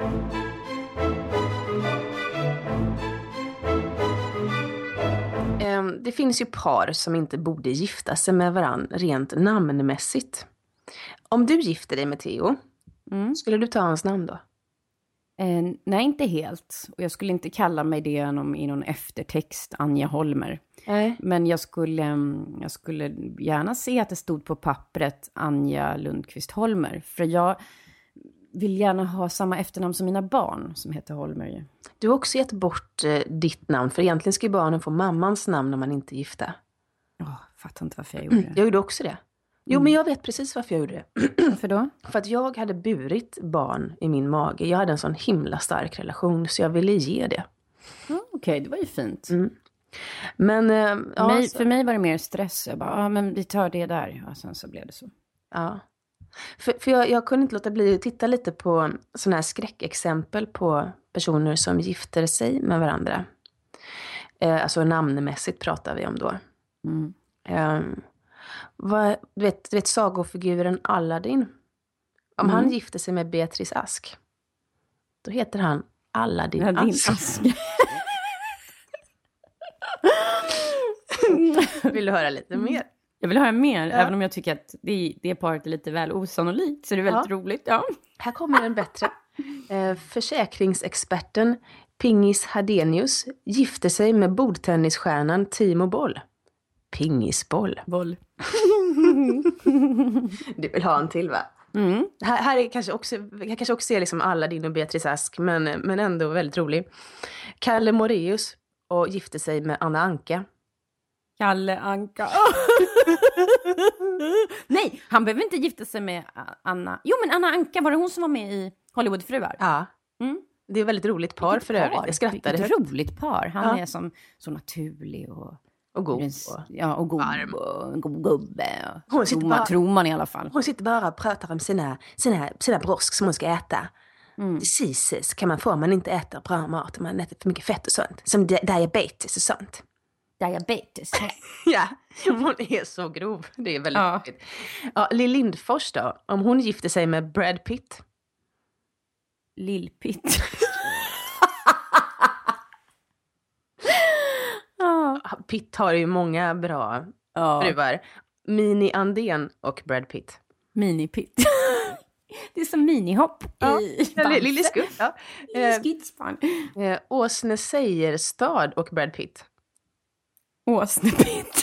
Det finns ju par som inte borde gifta sig med varann rent namnmässigt. Om du gifter dig med Theo, mm. skulle du ta hans namn då? Eh, nej, inte helt. Och jag skulle inte kalla mig det någon, i någon eftertext, Anja Holmer. Nej. Men jag skulle, jag skulle gärna se att det stod på pappret Anja Lundqvist Holmer. För jag vill gärna ha samma efternamn som mina barn som heter Holmer. Du har också gett bort eh, ditt namn. För egentligen ska ju barnen få mammans namn när man inte är gifta. Ja, oh, fattar inte varför jag gjorde det. Jag gjorde också det. Jo, mm. men jag vet precis varför jag gjorde det. Varför då? För att jag hade burit barn i min mage. Jag hade en sån himla stark relation så jag ville ge det. Mm, Okej, okay, det var ju fint. Mm. Men, äh, ja, mig, så... För mig var det mer stress. Jag bara, ja men vi tar det där. Och sen så blev det så. Ja. För, för jag, jag kunde inte låta bli att titta lite på sådana här skräckexempel på personer som gifter sig med varandra. Eh, alltså namnmässigt pratar vi om då. Mm. Eh, vad, du, vet, du vet sagofiguren Aladdin. Om mm. han gifter sig med Beatrice Ask, då heter han Aladdin ja, Ask. Ask. Vill du höra lite mer? Jag vill höra mer, ja. Även om jag tycker att det, det paret är lite väl osannolikt. Så det är väldigt ja. roligt, ja. Här kommer en bättre. Eh, försäkringsexperten Pingis Hadenius gifte sig med bordtennisstjärnan Timo Boll. Pingisboll. Boll. Du vill ha en till, va? Mm. Här, här är kanske också, jag kanske också ser liksom Aladdin och Beatrice Ask, men, men ändå väldigt rolig. Kalle Moraeus och gifte sig med Anna Anka. Kalle Anka. Nej, han behöver inte gifta sig med Anna. Jo, men Anna Anka, var det hon som var med i Hollywoodfruar? Ja. Mm. Det är ett väldigt roligt par. Vilket för övrigt. Jag skrattade. Ett roligt par. Han ja. är som så naturlig och och god. Och, ja, och god varm. Och en god gubbe. Hon sitter tror, man, bara, tror man i alla fall. Hon sitter bara och pratar om sina, sina, sina brosk som hon ska äta. Mm. Diseases kan man få om man inte äter bra mat. Om man äter för mycket fett och sånt. Som di- diabetes och sånt. Diabetes. Ja, hon är så grov. Det är väldigt ja. roligt. Ja, Lill Lindfors då, om hon gifter sig med Brad Pitt. Lill Pitt. ja. Pitt har ju många bra ja. fruar. Mini Andén och Brad Pitt. Mini Pitt. Det är som minihopp ja. i Bamse. Lille Skutt. Ja. Eh, eh, Åsne Seierstad och Brad Pitt. Åsnepitt.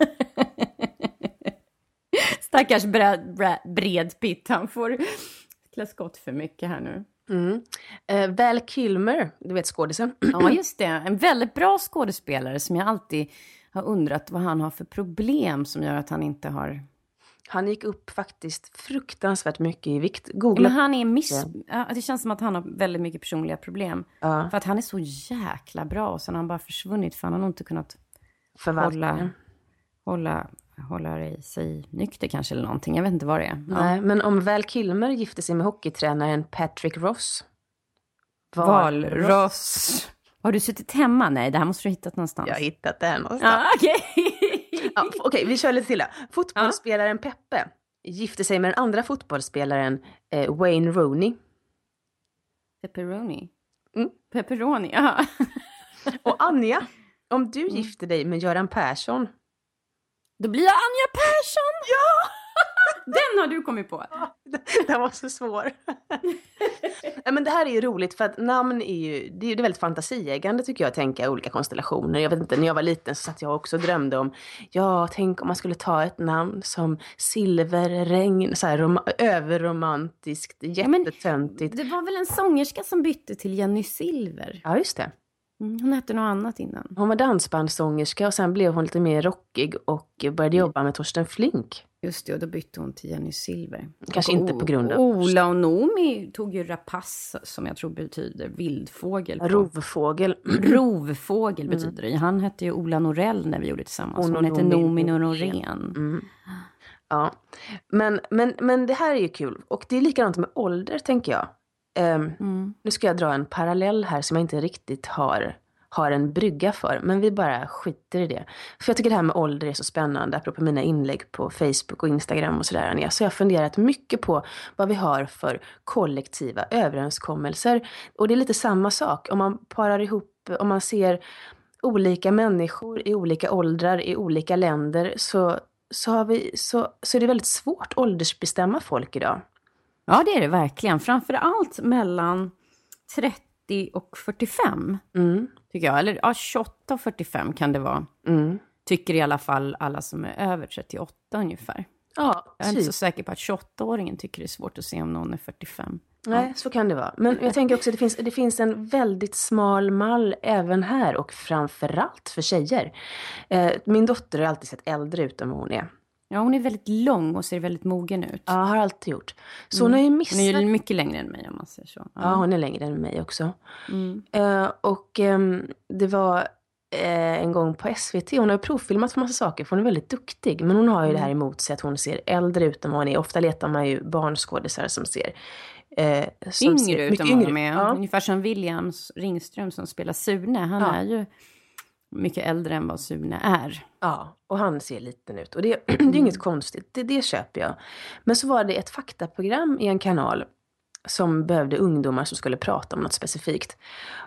Stackars bred, bred, bred pitt. Han får klä skott för mycket här nu. Mm. Eh, Val Kilmer, du vet skådisen. Ja, just det. En väldigt bra skådespelare som jag alltid har undrat vad han har för problem som gör att han inte har... Han gick upp faktiskt fruktansvärt mycket i vikt. Googla. Men han är miss... Ja, det känns som att han har väldigt mycket personliga problem. Ja. För att han är så jäkla bra och sen har han bara försvunnit för han har nog inte kunnat... Hålla, hålla, hålla i sig nykter kanske eller någonting. Jag vet inte vad det är. Nej, ja. Men om Val Kilmer gifte sig med hockeytränaren Patrick Ross. Val, Val Ross. Ross. Har du suttit hemma? Nej, det här måste du ha hittat någonstans. Jag har hittat det här någonstans. Ah, Okej, okay. ja, Okej, okay, vi kör lite till. Fotbollsspelaren ja. Peppe gifte sig med den andra fotbollsspelaren eh, Wayne Rooney. Pepperoni? Mm. Pepperoni, ja. Och Anja... Om du gifter dig med Göran Persson. Då blir jag Anja Persson. Ja! Den har du kommit på. Den var så svår. Ja, men det här är ju roligt för att namn är ju, det är ju väldigt fantasieggande tycker jag, att tänka olika konstellationer. Jag vet inte, när jag var liten så satt jag också och drömde om, ja, tänk om man skulle ta ett namn som Silverregn, så här rom- överromantiskt, jättetöntigt. Ja, det var väl en sångerska som bytte till Jenny Silver? Ja, just det. Mm, hon hette något annat innan. Hon var dansbandssångerska och sen blev hon lite mer rockig och började jobba med Torsten Flink. Just det, och då bytte hon till Jenny Silver. Kanske och inte på grund av... Ola och Nomi tog ju rapace, som jag tror betyder vildfågel. På. Rovfågel. Rovfågel betyder det. Han hette ju Ola Norell när vi gjorde det tillsammans. Hon, hon hette Nomi Norén. Mm. Ja, men, men, men det här är ju kul. Och det är likadant med ålder, tänker jag. Um, mm. Nu ska jag dra en parallell här som jag inte riktigt har, har en brygga för. Men vi bara skiter i det. För jag tycker det här med ålder är så spännande. Apropå mina inlägg på Facebook och Instagram och sådär. Så jag har funderat mycket på vad vi har för kollektiva överenskommelser. Och det är lite samma sak. Om man parar ihop, om man ser olika människor i olika åldrar i olika länder. Så, så, har vi, så, så är det väldigt svårt att åldersbestämma folk idag. Ja, det är det verkligen. Framförallt mellan trettio och fyrtiofem, mm. tycker jag. Eller ja, tjugoåtta och fyrtiofem kan det vara. Mm. Tycker i alla fall alla som är över trettioåtta ungefär. Ja, jag är inte så säker på att tjugoåttaåringen tycker det är svårt att se om någon är fyrtiofem. Nej, ja. Så kan det vara. Men jag tänker också att det finns, det finns en väldigt smal mall även här. Och framförallt för tjejer. Eh, min dotter har alltid sett äldre ut än vad hon är. Ja, hon är väldigt lång och ser väldigt mogen ut. Ja, har alltid gjort. Så mm. hon har ju missat... Hon är ju mycket längre än mig om man säger så. Ja, ja hon är längre än mig också. Mm. Uh, och um, det var uh, en gång på S V T. Hon har ju provfilmat för massa saker för hon är väldigt duktig. Men hon har ju mm. det här emot sig att hon ser äldre ut än vad hon är. Ofta letar man ju barnskådisar som ser... Uh, som yngre ser ut mycket än vad yngre. de är. Ja. Ungefär som Williams Ringström som spelar Sune. Han ja. är ju... mycket äldre än vad Sune är. Ja, och han ser liten ut. Och det, det är inget konstigt, det, det köper jag. Men så var det ett faktaprogram i en kanal som behövde ungdomar som skulle prata om något specifikt.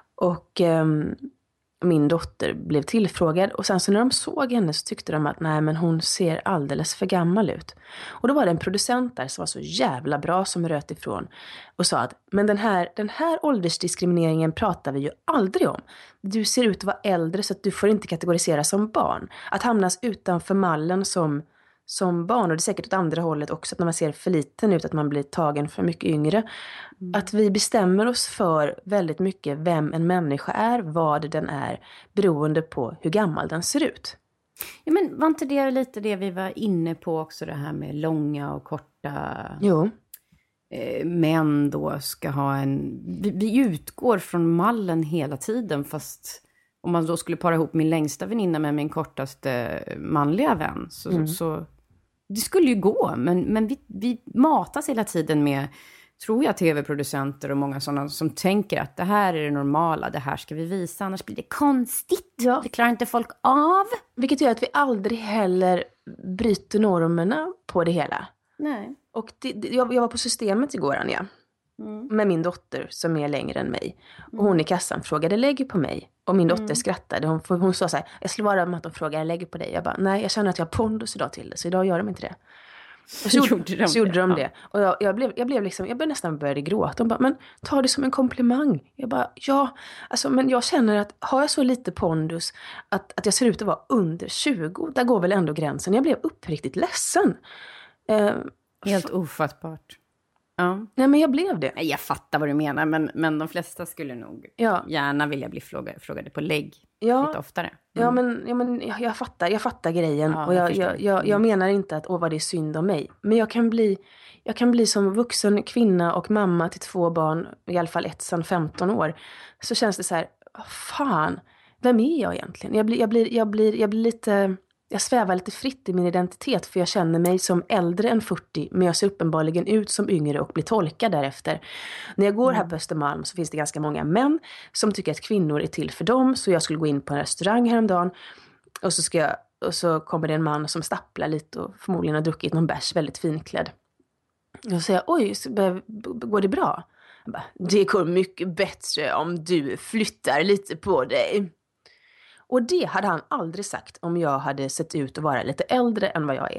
Och um, min dotter blev tillfrågad. Och sen så när de såg henne så tyckte de att nej men hon ser alldeles för gammal ut. Och då var det en producent där som var så jävla bra som röt ifrån. Och sa att men den här, den här åldersdiskrimineringen pratar vi ju aldrig om. Du ser ut att vara äldre så att du får inte kategoriseras som barn. Att hamnas utanför mallen som, som barn. Och det är säkert åt andra hållet också. Att när man ser för liten ut att man blir tagen för mycket yngre. Mm. Att vi bestämmer oss för väldigt mycket vem en människa är. Vad den är. Beroende på hur gammal den ser ut. Ja, men var inte det lite det vi var inne på också? Det här med långa och korta... Jo. Män då ska ha en... Vi, vi utgår från mallen hela tiden. Fast om man då skulle para ihop min längsta väninna med min kortaste manliga vän. Så, mm. så det skulle ju gå. Men, men vi, vi matas hela tiden med, tror jag, tv-producenter och många sådana som tänker att det här är det normala. Det här ska vi visa, annars blir det konstigt. Ja. Det klarar inte folk av. Vilket gör att vi aldrig heller bryter normerna på det hela. Nej. Och det, det, jag, jag var på Systemet igår, Anja. Mm. Med min dotter som är längre än mig. Och hon i kassan frågade lägg på mig. Och min dotter mm. skrattade. Hon, hon sa så här, jag skulle vara med att de frågar lägg på dig. Jag bara, nej jag känner att jag har pondus idag till det. Så idag gör de inte det. Och så gjorde de, så gjorde de det. Och jag, jag, blev, jag blev liksom, jag blev nästan började gråta. De bara, men ta det som en komplimang. Jag bara, ja. Alltså, men jag känner att har jag så lite pondus att, att jag ser ut att vara under tjugo. Där går väl ändå gränsen. Jag blev uppriktigt ledsen. Uh, Helt ofattbart. Ja. Nej, men jag blev det. Jag fattar vad du menar, men, men de flesta skulle nog ja. gärna vilja bli frågade, frågade på lägg ja. lite oftare. Mm. Ja, men, ja, men jag, jag, fattar, jag fattar grejen. Ja, och jag, jag, jag, jag, jag menar inte att åh, vad det är synd om mig. Men jag kan bli, jag kan bli som vuxen kvinna och mamma till två barn, i alla fall ett sedan femton år. Så känns det så här, fan, vem är jag egentligen? Jag blir, jag blir, jag blir, jag blir lite... Jag svävar lite fritt i min identitet för jag känner mig som äldre än fyrtio men jag ser uppenbarligen ut som yngre och blir tolkad därefter. När jag går här på Östermalm så finns det ganska många män som tycker att kvinnor är till för dem, så jag skulle gå in på en restaurang häromdagen och så, ska jag, och så kommer det en man som stapplar lite och förmodligen har druckit någon bärs, väldigt finklädd. Och så säger jag, oj, går det bra? Jag bara, det går mycket bättre om du flyttar lite på dig. Och det hade han aldrig sagt om jag hade sett ut att vara lite äldre än vad jag är.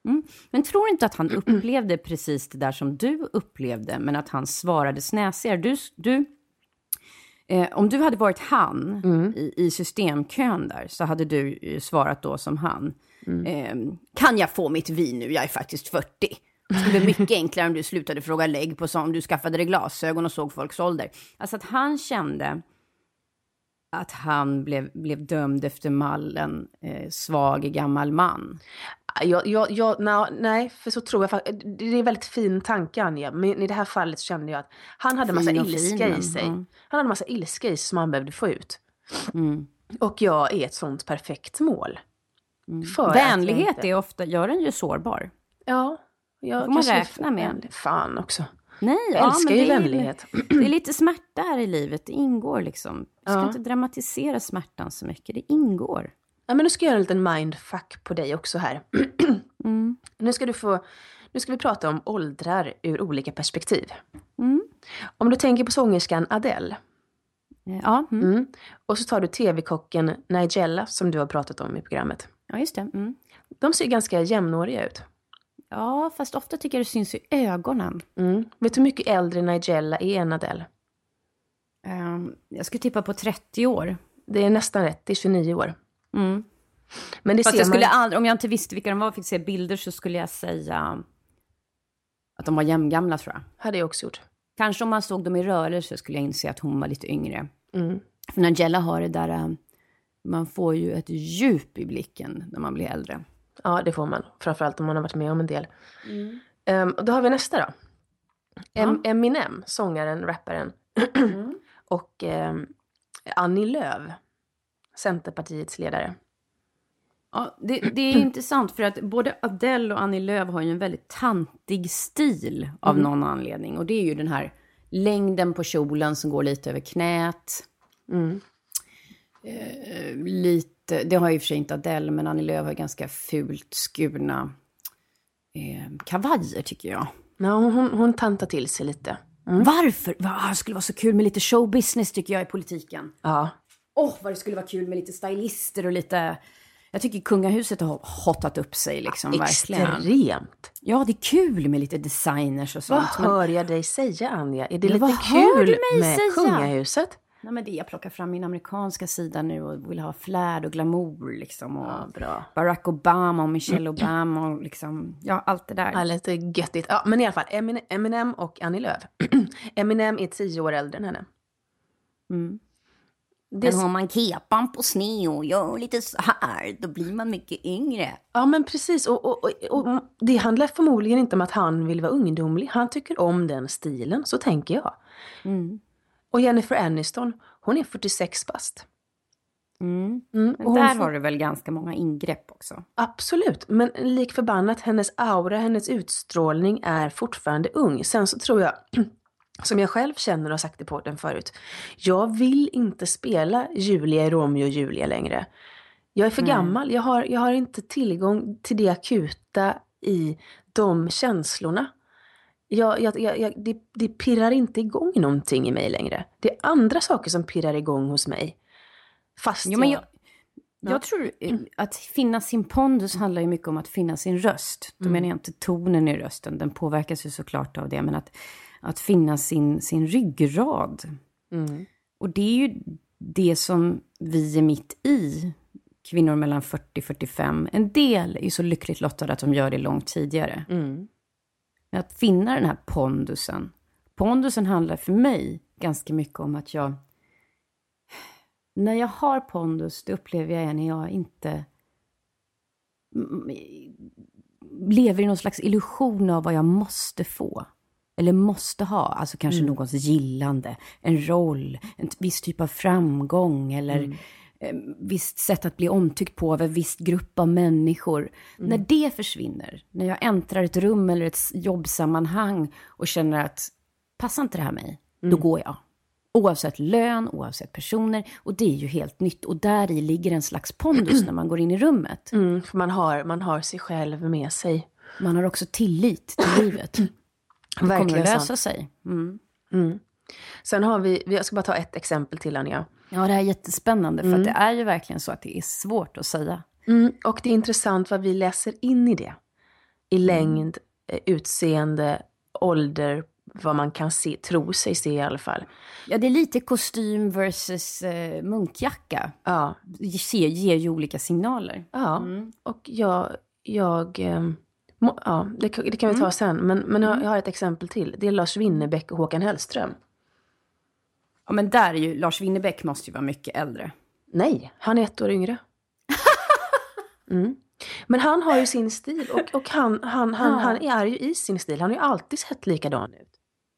Mm. Men tror inte att han upplevde precis det där som du upplevde, men att han svarade snäsigare? Du, du, eh, om du hade varit han mm. i, i systemkön där, så hade du svarat då som han. Mm. Eh, kan jag få mitt vin nu? Jag är faktiskt fyrtio. Det skulle bli mycket enklare om du slutade fråga lägg på, som du skaffade dig glasögon och såg folks ålder. Alltså att han kände att han blev, blev dömd efter mallen eh, svag gammal man. Jag, jag, jag, nej, nej, för så tror jag faktiskt. Det är en väldigt fin tanke, Anja. Men i det här fallet så kände jag att han hade massa ilska fin, i sig. Mm. Han hade massa ilska i sig som han behövde få ut. Mm. Och jag är ett sånt perfekt mål. Mm. Vänlighet inte... är ofta, gör en ju sårbar. Ja. Jag får man räkna med. Fan också. Nej, jag ja, älskar men ju det är, vänlighet. Det är lite smärta här i livet. Det ingår liksom. Du ska ja. inte dramatisera smärtan så mycket. Det ingår. Ja, men nu ska jag göra en liten mindfuck på dig också här. mm. Nu ska du få... Nu ska vi prata om åldrar ur olika perspektiv. Mm. Om du tänker på sångerskan Adele. Ja. Mm. Mm. Och så tar du tv-kocken Nigella som du har pratat om i programmet. Ja, just det. Mm. De ser ganska jämnåriga ut. Ja, fast ofta tycker jag det syns i ögonen. Mm. Vet du hur mycket äldre Nigella är än Adele? Um, jag skulle tippa på trettio år. Det är nästan rätt, det är tjugonio år. Mm. Men det fast ser jag skulle man... aldrig, om jag inte visste vilka de var och fick se bilder, så skulle jag säga att de var jämngamla, tror jag. Hade jag också gjort. Kanske om man såg dem i rörelse skulle jag inse att hon var lite yngre. Mm. För Nigella har det där, man får ju ett djup i blicken när man blir äldre. Ja, det får man. Framförallt om man har varit med om en del. Mm. Um, och då har vi nästa då. Ja. Eminem, sångaren, rapparen. Mm. och um, Annie Lööf, Centerpartiets ledare. Ja, det, det är intressant för att både Adele och Annie Lööf har ju en väldigt tantig stil av mm. någon anledning. Och det är ju den här längden på kjolen som går lite över knät. Mm. Eh, lite, det har ju i och för sig inte Adele, men Annie Lööf har ganska fult skurna eh, kavajer, tycker jag. Ja, hon, hon tantar till sig lite. Mm. Varför? Va, det skulle vara så kul med lite showbusiness, tycker jag, i politiken. Ja. Åh, oh, vad det skulle vara kul med lite stylister och lite... Jag tycker kungahuset har hottat upp sig liksom, ja, verkligen. Extremt. Ja, det är kul med lite designers och sånt. Vad hör jag dig säga, Anja? Är det ja, lite kul med säga? kungahuset? Nej, men det jag plockar fram min amerikanska sida nu och vill ha flärd och glamour liksom. Och ja, bra. Barack Obama och Michelle Obama och liksom, ja, allt det där. Ja, lite göttigt. Ja, men i alla fall, Eminem och Annie Lööf. Eminem är tio år äldre än henne. Mm. Det men har man kepan på sned och gör lite så här, då blir man mycket yngre. Ja, men precis. Och, och, och, och det handlar förmodligen inte om att han vill vara ungdomlig. Han tycker om den stilen, så tänker jag. Mm. Och Jennifer Aniston, hon är fyrtiosex bast. Mm. Mm. Men där får... har du väl ganska många ingrepp också. Absolut, men lik förbannat, hennes aura, hennes utstrålning är fortfarande ung. Sen så tror jag... Som jag själv känner och har sagt i podden förut. Jag vill inte spela Julia i Romeo och Julia längre. Jag är för mm. gammal. Jag har, jag har inte tillgång till det akuta i de känslorna. Jag, jag, jag, det, det pirrar inte igång någonting i mig längre. Det är andra saker som pirrar igång hos mig. Fast jo, men jag... Jag, jag tror att finna sin pondus handlar ju mycket om att finna sin röst. Då mm. menar jag inte tonen i rösten. Den påverkas ju såklart av det. Men att... Att finna sin, sin ryggrad. Mm. Och det är ju det som vi är mitt i. Kvinnor mellan fyrtio till fyrtiofem. En del är ju så lyckligt lottade att de gör det långt tidigare. Mm. Men att finna den här pondusen. Pondusen handlar för mig ganska mycket om att jag... När jag har pondus, det upplever jag när jag inte... lever i någon slags illusion av vad jag måste få. Eller måste ha, alltså kanske mm. någons gillande, en roll, en viss typ av framgång eller mm. eh, visst sätt att bli omtyckt på av en viss grupp av människor. Mm. När det försvinner, när jag äntrar ett rum eller ett jobbsammanhang och känner att passar inte det här mig, mm. då går jag. Oavsett lön, oavsett personer, och det är ju helt nytt. Och där i ligger en slags pondus när man går in i rummet. Mm, för man har, man har sig själv med sig. Man har också tillit till livet. Det Verkligen kommer att lösa sant. sig. Mm. Mm. Sen har vi, jag ska bara ta ett exempel till, Anja. Ja, det här är jättespännande för mm. att det är ju verkligen så att det är svårt att säga. Mm. Och det är intressant vad vi läser in i det. i längd, utseende, ålder, vad man kan se, tro sig se i alla fall. Ja, det är lite kostym versus eh, munkjacka. Ja. Ger, ger ju olika signaler. Ja, mm. och jag... jag eh, må, ja, det, det kan vi ta mm. sen. Men, men jag, jag har ett exempel till. Det är Lars Winnerbäck och Håkan Hellström. Ja, men där är ju... Lars Winnerbäck måste ju vara mycket äldre. Nej, han är ett år yngre. mm. Men han har ju sin stil. Och, och han, han, han, ja. han är ju i sin stil. Han har ju alltid sett likadan ut.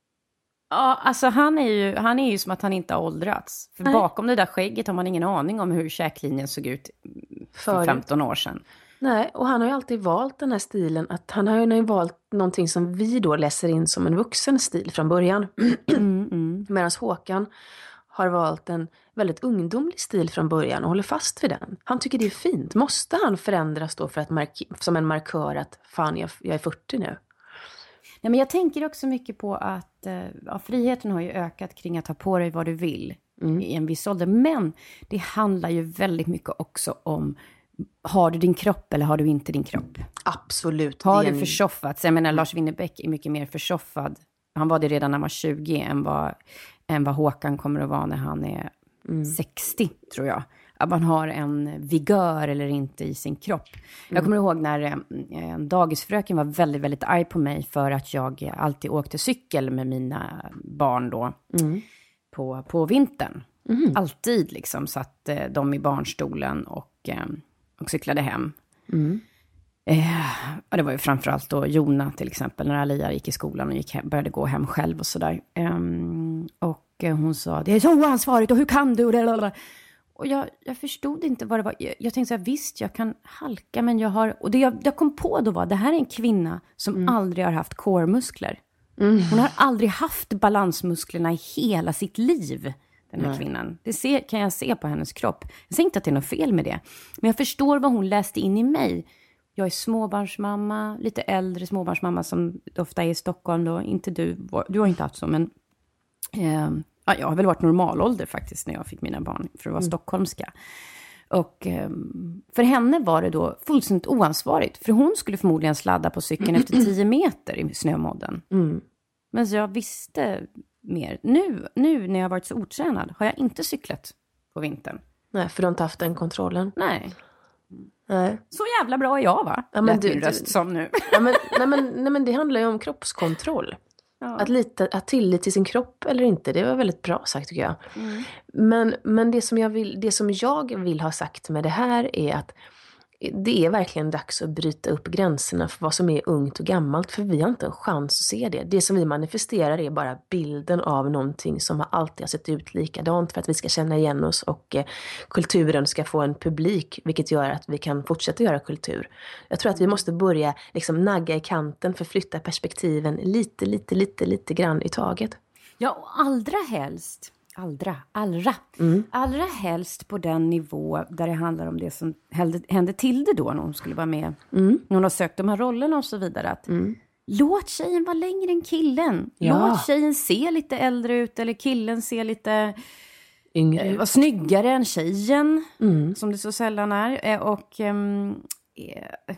Ja, alltså han är ju, han är ju som att han inte har åldrats. För Nej. bakom det där skägget har man ingen aning om hur käklinjen såg ut för Förut. femton år sedan. Nej, och han har ju alltid valt den här stilen. Att han har ju valt någonting som vi då läser in som en vuxen stil från början. mm, mm. Medan Håkan har valt en väldigt ungdomlig stil från början och håller fast vid den. Han tycker det är fint. Måste han förändras då för att mark- som en markör att fan, jag, jag är fyrtio nu? Nej, men jag tänker också mycket på att ja, friheten har ju ökat kring att ta på dig vad du vill mm. i en viss ålder. Men det handlar ju väldigt mycket också om, har du din kropp eller har du inte din kropp? Absolut. Har du en... försoffat? Jag menar, Lars Winnerbäck är mycket mer försoffad. Han var det redan när han var tjugo än vad, än vad Håkan kommer att vara när han är mm. sextio, tror jag. Att man har en vigör eller inte i sin kropp. Mm. Jag kommer ihåg när en dagisfröken var väldigt, väldigt arg på mig för att jag alltid åkte cykel med mina barn då mm. på, på vintern. Mm. Alltid liksom satt de i barnstolen och, och cyklade hem. Mm. Eh, och det var ju framförallt då Jona till exempel, när Alia gick i skolan och gick hem, började gå hem själv och sådär. Eh, och hon sa, det är så oansvarigt och hur kan du? Och jag, jag förstod inte vad det var. Jag, jag tänkte så här, visst jag kan halka, men jag har... Och det jag, jag kom på då var, det här är en kvinna som mm. aldrig har haft core-muskler. Mm. Hon har aldrig haft balansmusklerna i hela sitt liv, den här Nej. kvinnan. Det ser, kan jag se på hennes kropp. Jag säger inte att det är något fel med det. Men jag förstår vad hon läste in i mig. Jag är småbarnsmamma, lite äldre småbarnsmamma som ofta är i Stockholm då. Inte du, du har inte haft så, men... Eh, Ja, jag har väl varit normalålder faktiskt när jag fick mina barn, för att vara mm. stockholmska. Och um, för henne var det då fullständigt oansvarigt. För hon skulle förmodligen sladda på cykeln mm. efter tio meter i snömodden. Mm. Men så jag visste mer. Nu, nu när jag har varit så otränad har jag inte cyklat på vintern. Nej, för du har inte haft den kontrollen. Nej. Nej. Så jävla bra är jag, va? Ja, men du, min röst du, som nu. Ja, men, nej, men, nej, men det handlar ju om kroppskontroll. Ja. Att, lita, att tillit till sin kropp eller inte, det var väldigt bra sagt tycker jag. Mm. Men, men det, som jag vill, det som jag vill ha sagt med det här är att det är verkligen dags att bryta upp gränserna för vad som är ungt och gammalt. För vi har inte en chans att se det. Det som vi manifesterar är bara bilden av någonting som alltid har sett ut likadant för att vi ska känna igen oss och eh, kulturen ska få en publik, vilket gör att vi kan fortsätta göra kultur. Jag tror att vi måste börja liksom nagga i kanten, förflytta perspektiven lite, lite, lite, lite grann i taget. Ja, och allra helst... Allra, allra. Mm. Allra helst på den nivå där det handlar om det som hände, hände till det då när hon skulle vara med. Mm. När hon har sökt de här rollerna och så vidare. Att mm. låt tjejen vara längre än killen. Ja. Låt tjejen se lite äldre ut eller killen se lite yngre, eh, vara snyggare än tjejen. Mm. Som det så sällan är. Eh, och eh, eh,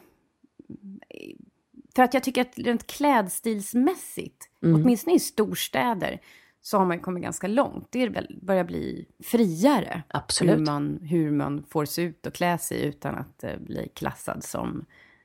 för att jag tycker att rent klädstilsmässigt, mm. åtminstone i storstäder, så har man kommit ganska långt. Det börjar bli friare. Absolut. Hur man, hur man får se ut och klä sig utan att uh, bli klassad som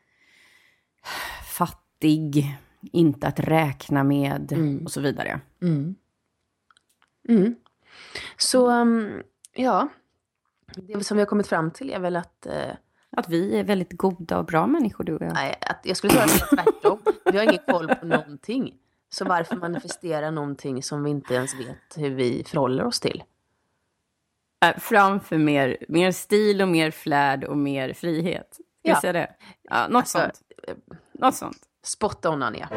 fattig, inte att räkna med mm. och så vidare. Mm. Mm. Så, um, ja. Det som vi har kommit fram till är väl att... Uh, att vi är väldigt goda och bra människor, du och jag. Nej, att jag skulle säga att det är tvärtom. Vi har ingen koll på någonting. Så varför manifestera någonting som vi inte ens vet hur vi förhåller oss till? Äh, framför mer, mer stil och mer flärd och mer frihet. Ska ja. jag säga det? Ja, något alltså, sånt. Något sånt. Spot on, Anja.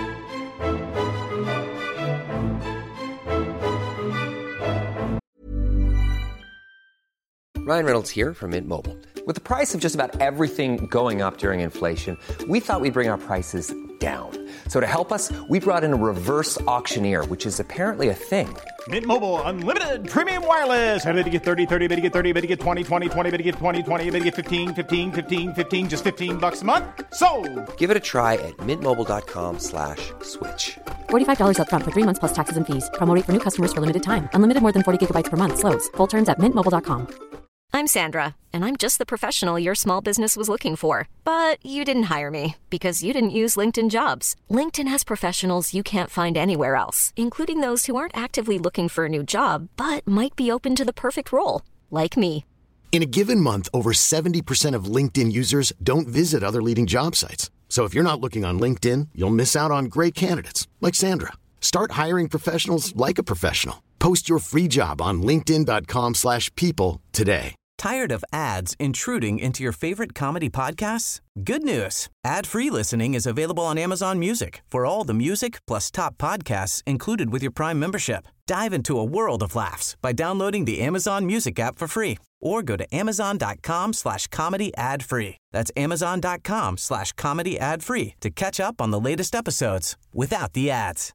Ryan Reynolds here from Mint Mobile. With the price of just about everything going up during inflation, we thought we'd bring our prices down. So to help us, we brought in a reverse auctioneer, which is apparently a thing. Mint Mobile Unlimited Premium Wireless. How to get thirty, thirty, how to get thirty, how to get twenty, twenty, twenty, how to get twenty, twenty, how to get fifteen, fifteen, fifteen, fifteen, just fifteen bucks a month? Sold! Give it a try at mintmobile.com slash switch. forty-five dollars up front for three months plus taxes and fees. Promo rate for new customers for limited time. Unlimited more than forty gigabytes per month. Slows full terms at mint mobile dot com. I'm Sandra, and I'm just the professional your small business was looking for. But you didn't hire me because you didn't use LinkedIn Jobs. LinkedIn has professionals you can't find anywhere else, including those who aren't actively looking for a new job, but might be open to the perfect role, like me. In a given month, over seventy percent of LinkedIn users don't visit other leading job sites. So if you're not looking on LinkedIn, you'll miss out on great candidates like Sandra. Start hiring professionals like a professional. Post your free job on linkedin dot com slash people today. Tired of ads intruding into your favorite comedy podcasts? Good news. Ad-free listening is available on Amazon Music for all the music plus top podcasts included with your Prime membership. Dive into a world of laughs by downloading the Amazon Music app for free or go to amazon.com slash comedy ad free. That's amazon.com slash comedy ad free to catch up on the latest episodes without the ads.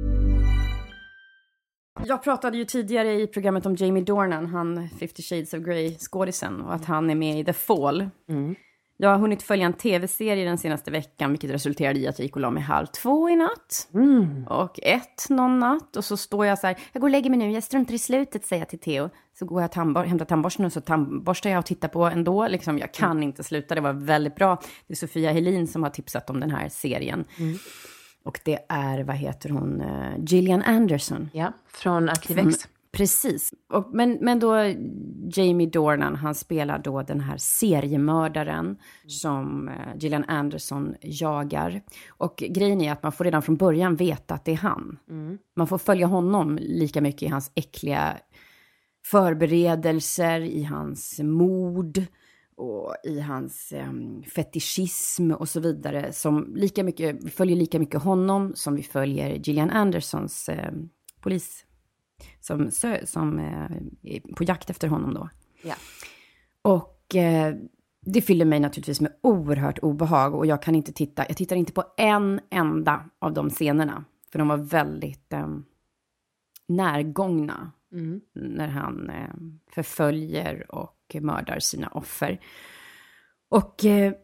Jag pratade ju tidigare i programmet om Jamie Dornan, han Fifty Shades of Grey skådisen, och att han är med i The Fall. Mm. Jag har hunnit följa en tv-serie den senaste veckan, vilket resulterade i att jag gick och la mig halv två i natt. Mm. Och ett någon natt. Och så står jag så här, jag går och lägger mig nu, jag struntar i slutet, säger jag till Theo. Så går jag tandbor- hämtar tandborsten och så tandborstar jag och tittar på ändå. Liksom, jag kan mm. inte sluta, det var väldigt bra. Det är Sofia Helin som har tipsat om den här serien. Mm. Och det är, vad heter hon, uh, Gillian Anderson. Ja, från Arkivex. Precis. Och, men, men då Jamie Dornan, han spelar då den här seriemördaren mm. som uh, Gillian Anderson jagar. Och grejen är att man får redan från början veta att det är han. Mm. Man får följa honom lika mycket i hans äckliga förberedelser, i hans mord och i hans um, fetischism och så vidare, som lika mycket, vi följer lika mycket honom som vi följer Gillian Andersons eh, polis som, som eh, är på jakt efter honom då. Ja. Och eh, det fyller mig naturligtvis med oerhört obehag, och jag kan inte titta, jag tittar inte på en enda av de scenerna, för de var väldigt eh, närgångna. Mm. När han eh, förföljer och mördar sina offer. Och eh,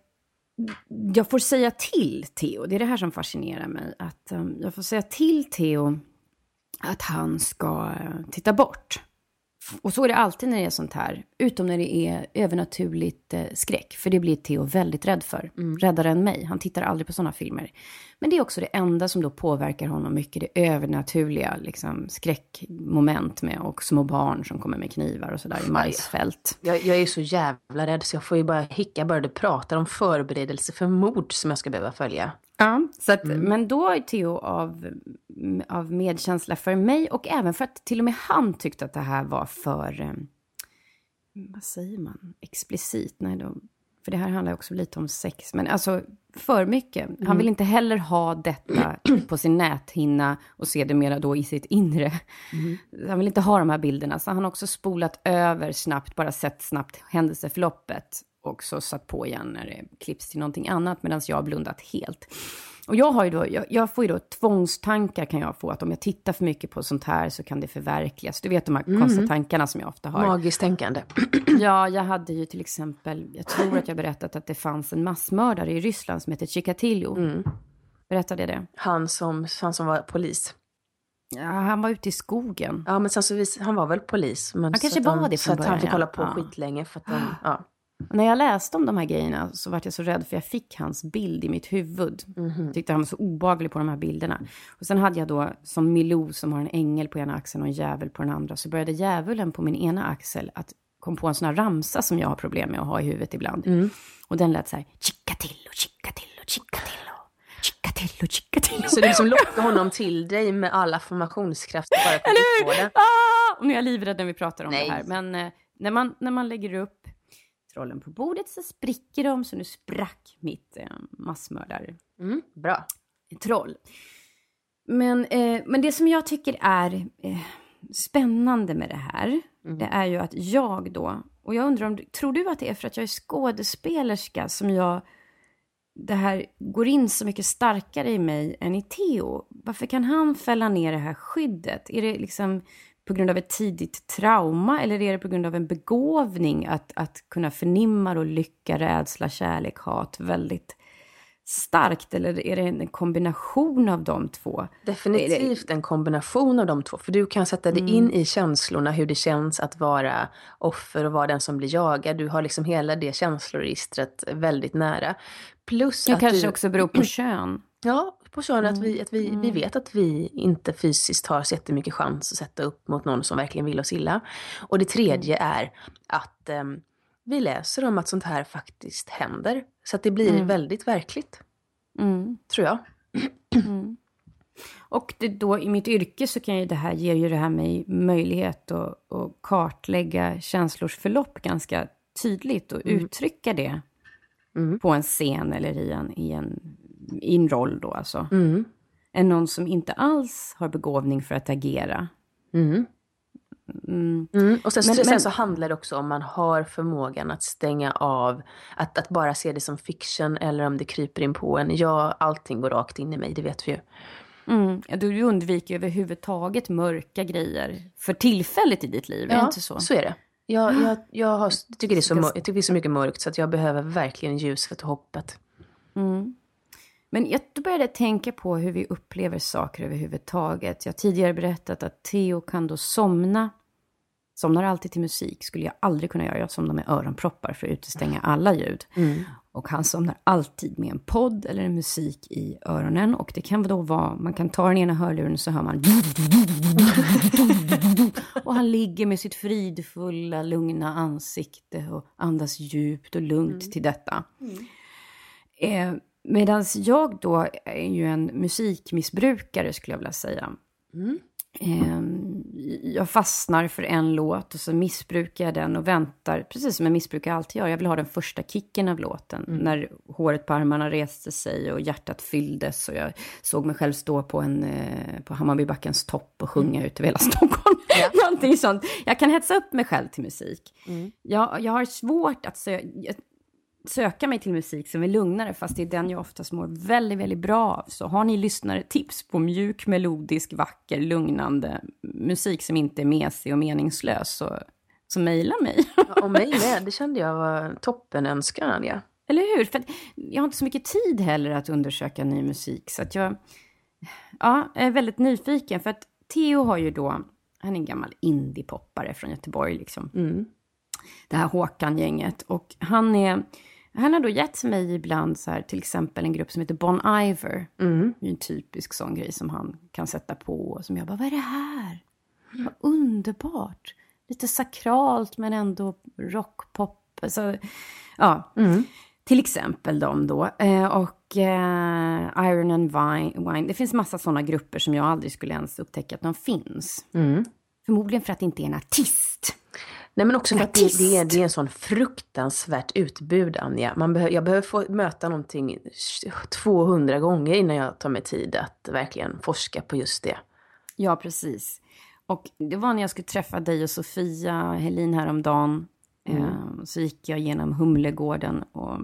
jag får säga till Theo, det är det här som fascinerar mig, att eh, jag får säga till Theo att han ska eh, titta bort. Och så är det alltid när det är sånt här, utom när det är övernaturligt eh, skräck, för det blir Theo väldigt rädd för. Mm. Räddare än mig, han tittar aldrig på såna filmer. Men det är också det enda som då påverkar honom mycket, det övernaturliga liksom, skräckmoment med, och små barn som kommer med knivar och sådär i majsfält. Jag, jag är så jävla rädd så jag får ju bara hicka bara du pratar om förberedelse för mord som jag ska behöva följa. Ja, så att, mm. men då är Theo av, av medkänsla för mig, och även för att till och med han tyckte att det här var för, vad säger man, explicit. Nej, då, för det här handlar också lite om sex, men alltså för mycket. Mm. Han vill inte heller ha detta på sin näthinna och se det mera då i sitt inre. Mm. Han vill inte ha de här bilderna, så han har också spolat över snabbt, bara sett snabbt händelseförloppet. Och så satt på igen när det klipps till någonting annat, medan jag har blundat helt. Och jag har ju då, jag, jag får ju då tvångstankar kan jag få, att om jag tittar för mycket på sånt här så kan det förverkligas. Du vet de här mm. konstiga tankarna som jag ofta har. Magiskt tänkande. Ja, jag hade ju till exempel, jag tror att jag berättat att det fanns en massmördare i Ryssland som heter Chikatilo. Mm. Berättade jag det? Han som, han som var polis. Ja, han var ute i skogen. Ja, men sen så vis, han var väl polis. Men han kanske var han, det från början. Så att han fick hålla på ja. skitlänge för att de, ja. Och när jag läste om de här grejerna så var jag så rädd, för jag fick hans bild i mitt huvud. Mm-hmm. Tyckte han var så obehaglig på de här bilderna. Och sen hade jag då som Milou som har en ängel på ena axeln och en djävul på den andra. Så började djävulen på min ena axel att kom på en sån här ramsa som jag har problem med att ha i huvudet ibland. Mm. Och den lät så här: Chikatilo, Chikatilo, Chikatilo, Chikatilo, Chikatilo. Så du liksom lockade honom till dig med alla formationskrafter bara för att få det. Ah! Och nu är jag livrädd när vi pratar om Nej. det här. Men eh, när, man, när man lägger upp trollen på bordet så spricker de, så nu sprack mitt eh, massmördare. Mm, bra. Troll. Men, eh, men det som jag tycker är eh, spännande med det här, mm. det är ju att jag då, och jag undrar om, tror du att det är för att jag är skådespelerska som jag det här går in så mycket starkare i mig än i Theo. Varför kan han fälla ner det här skyddet? Är det liksom på grund av ett tidigt trauma eller är det på grund av en begåvning att, att kunna förnimma och lycka, rädsla, kärlek, hat väldigt starkt? Eller är det en kombination av de två? Definitivt en kombination av de två. För du kan sätta dig mm. in i känslorna, hur det känns att vara offer och vara den som blir jagad. Du har liksom hela det känsloregistret väldigt nära. Plus det att kanske du... också beror på kön. Ja, på kön mm. att, vi, att vi, mm. vi vet att vi inte fysiskt har så jättemycket chans att sätta upp mot någon som verkligen vill oss illa. Och det tredje mm. är att um, vi läser om att sånt här faktiskt händer. Så att det blir mm. väldigt verkligt. Mm. Tror jag. Mm. Och det då i mitt yrke så kan ju det här, ger ju det här mig möjlighet att, att kartlägga känslors förlopp ganska tydligt och mm. uttrycka det mm. på en scen eller i en, i en, i en roll då alltså. Mm. Än någon som inte alls har begåvning för att agera. Mm. Mm. Mm. Och sen, men, sen men, så handlar det också om man har förmågan att stänga av, att, att bara se det som fiction eller om det kryper in på en. Ja, allting går rakt in i mig, det vet vi ju. Mm. Du undviker överhuvudtaget mörka grejer för tillfället i ditt liv, ja, är det inte så? Så är det. Jag, jag, jag, har, tycker det är så, jag tycker det är så mycket mörkt så att jag behöver verkligen ljuset och hoppet. Mm. Men jag började tänka på hur vi upplever saker överhuvudtaget. Jag har tidigare berättat att Theo kan då somna. Somnar alltid till musik. Skulle jag aldrig kunna göra. Jag somnar med öronproppar för att utestänga alla ljud. Mm. Och han somnar alltid med en podd eller en musik i öronen. Och det kan då vara, man kan ta den ena hörluren så hör man. Och han ligger med sitt fridfulla, lugna ansikte och andas djupt och lugnt mm. till detta. Mm. Eh, Medan jag då är ju en musikmissbrukare skulle jag vilja säga. Mm. Jag fastnar för en låt och så missbrukar jag den och väntar, precis som en missbrukare alltid gör. Jag vill ha den första kicken av låten. Mm. När håret på armarna reste sig och hjärtat fylldes och jag såg mig själv stå på, en, på Hammarbybackens topp och sjunga mm. ut över hela Stockholm. Ja. Någonting sånt. Jag kan hetsa upp mig själv till musik. Mm. Jag, jag har svårt att sö- söka mig till musik som är lugnare, fast det är den jag oftast mår väldigt, väldigt bra av. Så har ni lyssnare tips på mjuk, melodisk, vacker, lugnande musik som inte är mesig och meningslös, så, så mejla mig. Ja, och mig med, det kände jag var toppen önskan, Anja. Eller hur? För jag har inte så mycket tid heller att undersöka ny musik, så att jag ja, är väldigt nyfiken. För att Theo har ju då, han är en gammal indie-poppare från Göteborg liksom. Mm. Det här Håkan-gänget. Och han är, han har då gett mig ibland så här, till exempel en grupp som heter Bon Iver. Mm. Det är en typisk sån grej som han kan sätta på. Och som jag bara, vad är det här? Vad underbart. Lite sakralt men ändå rockpop. Alltså, ja. Mm. Till exempel de då. Eh, och eh, Iron and Wine. Det finns massa sådana grupper som jag aldrig skulle ens upptäcka att de finns. Mm. Förmodligen för att det inte är en artist. Nej, men också för att det, det, är, det är en sån fruktansvärt utbud, Anja. Man behöver, jag behöver få möta någonting tvåhundra gånger innan jag tar mig tid att verkligen forska på just det. Ja, precis. Och det var när jag skulle träffa dig och Sofia Helin häromdagen. Mm. Eh, så gick jag genom Humlegården och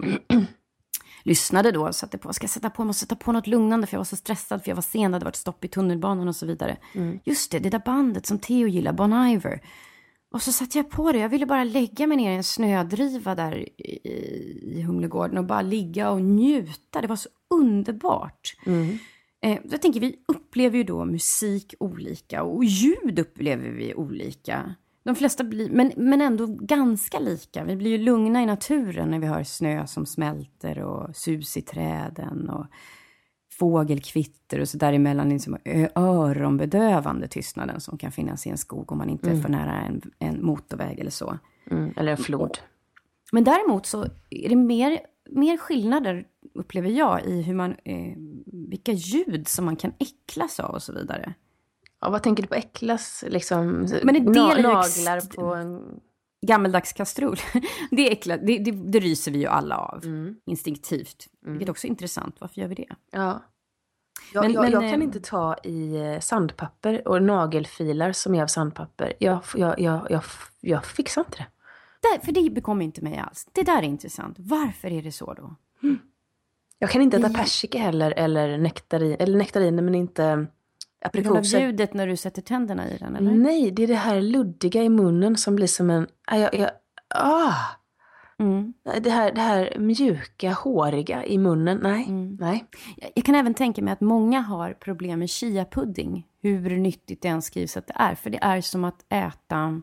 lyssnade då. Och satte på, ska jag sätta på mig och sätta på något lugnande, för jag var så stressad för jag var sen. Det hade varit stopp i tunnelbanan och så vidare. Mm. Just det, det där bandet som Theo gillar, Bon Iver. Och så satte jag på det. Jag ville bara lägga mig ner i en snödriva där i, i Humlegården och bara ligga och njuta. Det var så underbart. Mm. Eh, jag tänker, vi upplever ju då musik olika och ljud upplever vi olika. De flesta blir, men, men ändå ganska lika. Vi blir ju lugna i naturen när vi hör snö som smälter och sus i träden och fågelkvitter och så däremellan liksom öronbedövande tystnaden som kan finnas i en skog om man inte mm. är för nära en, en motorväg eller så. Mm, eller en flod. Men däremot så är det mer, mer skillnader, upplever jag, i hur man, eh, vilka ljud som man kan äcklas av och så vidare. Ja, vad tänker du på äcklas? Liksom, men det na- naglar ex- på en... Gammeldags kastrull. det, är äckla, det, det, det ryser vi ju alla av. Mm. Instinktivt. Mm. Vilket också är intressant. Varför gör vi det? Ja. Jag, men, jag, men, jag kan inte ta i sandpapper och nagelfilar som är av sandpapper. Jag, jag, jag, jag, jag fixar inte det. Där, för det bekommer inte mig alls. Det där är intressant. Varför är det så då? Mm. Jag kan inte äta persika heller, eller nektarin, eller nektariner, men inte aprikoser. Är det ljudet när du sätter tänderna i den, eller? Nej, det är det här luddiga i munnen som blir som en... Jag, jag, ah. mm. det, här, det här mjuka, håriga i munnen, nej. Mm. nej. Jag, jag kan även tänka mig att många har problem med chia-pudding. Hur nyttigt det än skrivs att det är. För det är som att äta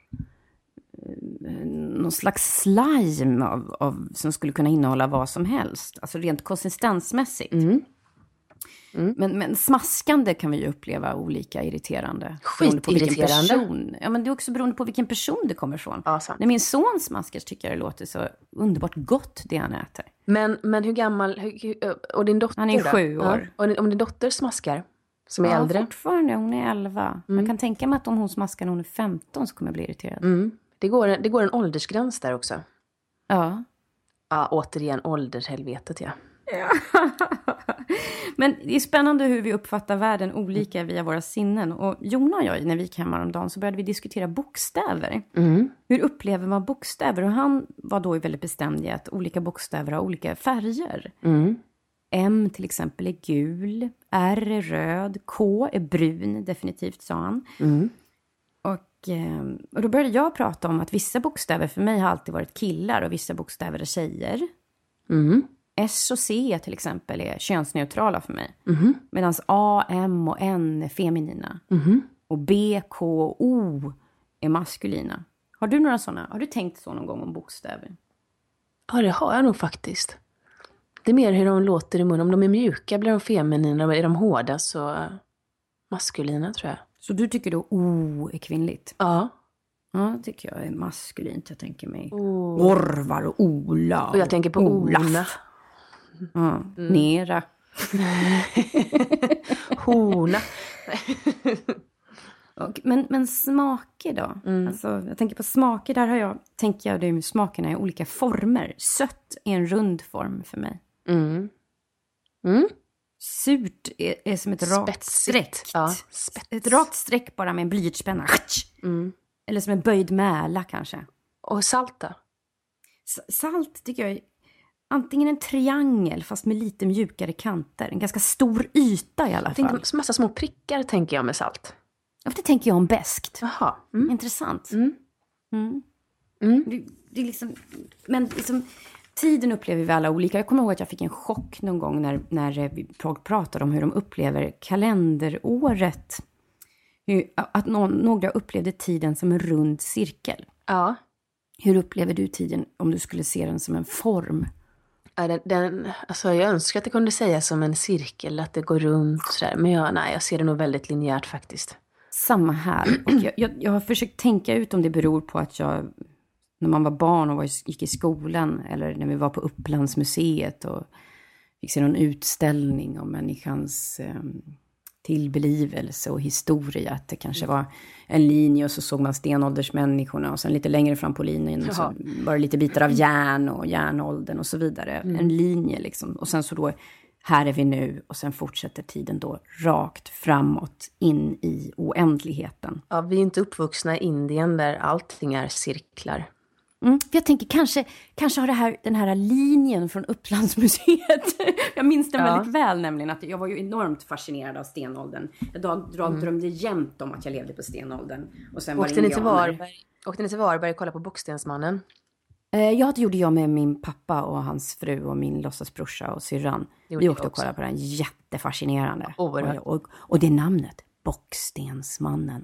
någon slags slime av, av, som skulle kunna innehålla vad som helst. Alltså rent konsistensmässigt. Mm. Mm. Men, men smaskande kan vi ju uppleva olika irriterande. Skitirriterande. Ja, men det är också beroende på vilken person det kommer ifrån. Ja, när min son smaskar tycker jag det låter så underbart gott det han äter. Men, men hur gammal, hur, och din dotter Han är då? sju år. Ja. Och om din dotter smaskar, som är ja, äldre? fortfarande, hon är elva. Mm. Jag kan tänka mig att om hon smaskar när hon är femton så kommer jag bli irriterad. Mm. Det, går, det går en åldersgräns där också. Ja. Ja, återigen åldershelvetet, ja. Men det är spännande hur vi uppfattar världen olika via våra sinnen. Och Jonna och jag, när vi gick hem häromdagen, så började vi diskutera bokstäver. Mm. Hur upplever man bokstäver? Och han var då väldigt bestämd i att olika bokstäver har olika färger. Mm. M till exempel är gul, R är röd, K är brun, definitivt, sa han. Mm. Och, och då började jag prata om att vissa bokstäver för mig har alltid varit killar och vissa bokstäver är tjejer. Mm. S och C till exempel är könsneutrala för mig. Mm. Medan A, M och N är feminina. Mm. Och B, K och O är maskulina. Har du några sådana? Har du tänkt så någon gång om bokstäver? Ja, det har jag nog faktiskt. Det är mer hur de låter i munnen. Om de är mjuka blir de feminina. Och är de hårda så maskulina, tror jag. Så du tycker då O är kvinnligt? Ja. Ja, det tycker jag är maskulint. Jag tänker mig oh. Orvar och Ola. Och jag tänker på Olaf. Olaf. Ja, mm. Nera. Hona. Och, men, men smaker då? Mm. Alltså, jag tänker på smaker. Där har jag, tänker jag, det är smakerna i olika former. Sött är en rund form för mig. Mm. Mm. Surt är, är som ett Spetsigt. rakt streck. Ja, ett rakt streck bara med en blyertspenna. Mm. Eller som en böjd mäla kanske. Och salt då? S- salt tycker jag är antingen en triangel fast med lite mjukare kanter. En ganska stor yta i alla fall. Tänk, massa små prickar tänker jag med salt. Ja, det tänker jag om bäst. Jaha. Mm. Intressant. Mm. Mm. Mm. Det, det är liksom, men liksom, tiden upplever vi alla olika. Jag kommer ihåg att jag fick en chock någon gång när, när vi pratade om hur de upplever kalenderåret. Hur, att någon, några upplevde tiden som en rund cirkel. Ja. Hur upplever du tiden om du skulle se den som en form? Ja, den, den, alltså jag önskar att det kunde sägas som en cirkel, att det går runt sådär. Men jag, nej, jag ser det nog väldigt linjärt faktiskt. Samma här. Och jag, jag, jag har försökt tänka ut om det beror på att jag, när man var barn och var, gick i skolan, eller när vi var på Upplandsmuseet och fick se någon utställning om människans eh, tillblivelse och historia, att det kanske var en linje och så såg man stenåldersmänniskorna och sen lite längre fram på linjen Jaha. så var det lite bitar av järn och järnåldern och så vidare. Mm. En linje liksom. Och sen så då, här är vi nu, och sen fortsätter tiden då rakt framåt in i oändligheten. Ja, vi är inte uppvuxna i Indien där allting är cirklar. Mm, för jag tänker kanske, kanske har det här, den här linjen från Upplandsmuseet. Jag minns den ja. väldigt väl, nämligen att jag var ju enormt fascinerad av stenåldern. Jag drömde mm. jämt om att jag levde på stenåldern. Och sen åkte, var ni till Varberg, åkte ni till Varberg och kollade på Bockstensmannen? Eh, ja, det gjorde jag med min pappa och hans fru och min låtsasbrorsa och syrran. Vi åkte och kollade på den, jättefascinerande. Och, och, och det namnet, Bockstensmannen.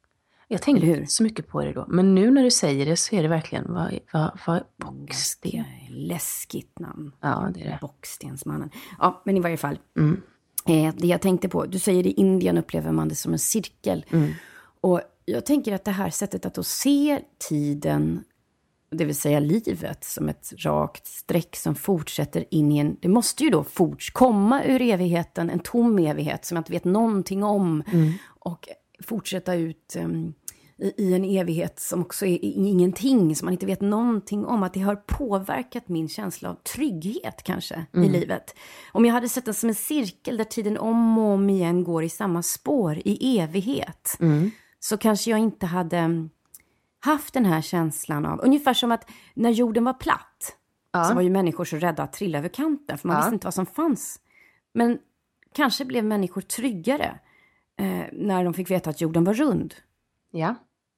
Jag tänkte hur så mycket på det då. Men nu när du säger det så är det verkligen, vad, vad, vad Bocksten? Läskigt namn. Ja, det är det. Bockstensmannen. Ja, men i varje fall. Mm. Eh, det jag tänkte på, du säger i Indien upplever man det som en cirkel. Mm. Och jag tänker att det här sättet att då se tiden, det vill säga livet, som ett rakt streck som fortsätter in i en, det måste ju då forts, komma ur evigheten, en tom evighet som jag inte vet någonting om. Mm. Och fortsätta ut um, i, i en evighet som också är, är ingenting, som man inte vet någonting om, att det har påverkat min känsla av trygghet kanske mm. i livet. Om jag hade sett den som en cirkel där tiden om och om igen går i samma spår i evighet, mm. så kanske jag inte hade haft den här känslan av, ungefär som att när jorden var platt ja. så var ju människor så rädda att trilla över kanten. För man ja. visste inte vad som fanns. Men kanske blev människor tryggare eh, när de fick veta att jorden var rund. Ja.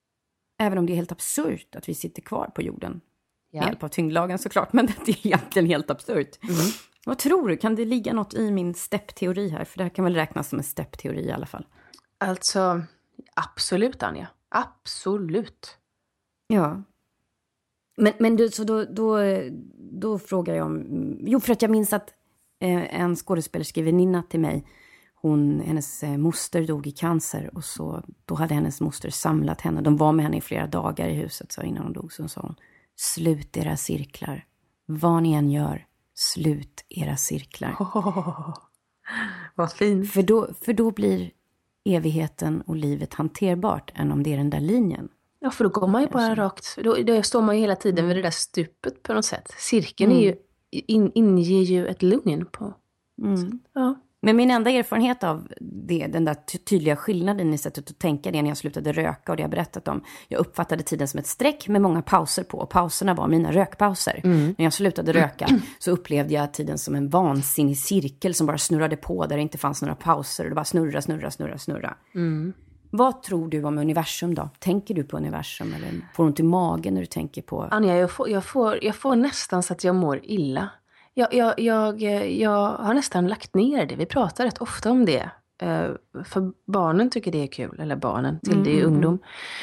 Även om det är helt absurt att vi sitter kvar på jorden. Ja. Med hjälp av tyngdlagen såklart. Men det är egentligen helt absurt. Mm. Vad tror du? Kan det ligga något i min steppteori här? För det här kan väl räknas som en steppteori i alla fall. Alltså, absolut Anja. Absolut. Ja. Men, men du, så då, då, då frågar jag om... Jo, för att jag minns att eh, en skådespelerska väninna till mig, hon, hennes eh, moster dog i cancer. Och så, då hade hennes moster samlat henne. De var med henne i flera dagar i huset så innan hon dog. Så sa hon, slut era cirklar. Vad ni än gör, slut era cirklar. Oh, vad fint. För då, för då blir evigheten och livet hanterbart än om det är den där linjen. Ja, för då går man ju bara rakt. Då, då står man ju hela tiden vid det där stupet på något sätt. Cirkeln mm. är ju, in, inger ju ett lugn på. Mm. Ja. Men min enda erfarenhet av det, den där tydliga skillnaden i sättet att tänka det när jag slutade röka och det jag berättat om. Jag uppfattade tiden som ett streck med många pauser på. Och pauserna var mina rökpauser. Mm. När jag slutade röka så upplevde jag tiden som en vansinnig cirkel som bara snurrade på där det inte fanns några pauser. Det bara snurra, snurra, snurra, snurra. Mm. Vad tror du om universum då? Tänker du på universum eller får du ont i magen när du tänker på... Anja, jag får, jag får, jag får nästan så att jag mår illa. Jag, jag, jag, jag har nästan lagt ner det. Vi pratar rätt ofta om det. För barnen tycker det är kul. Eller barnen, till mm, det är ungdom.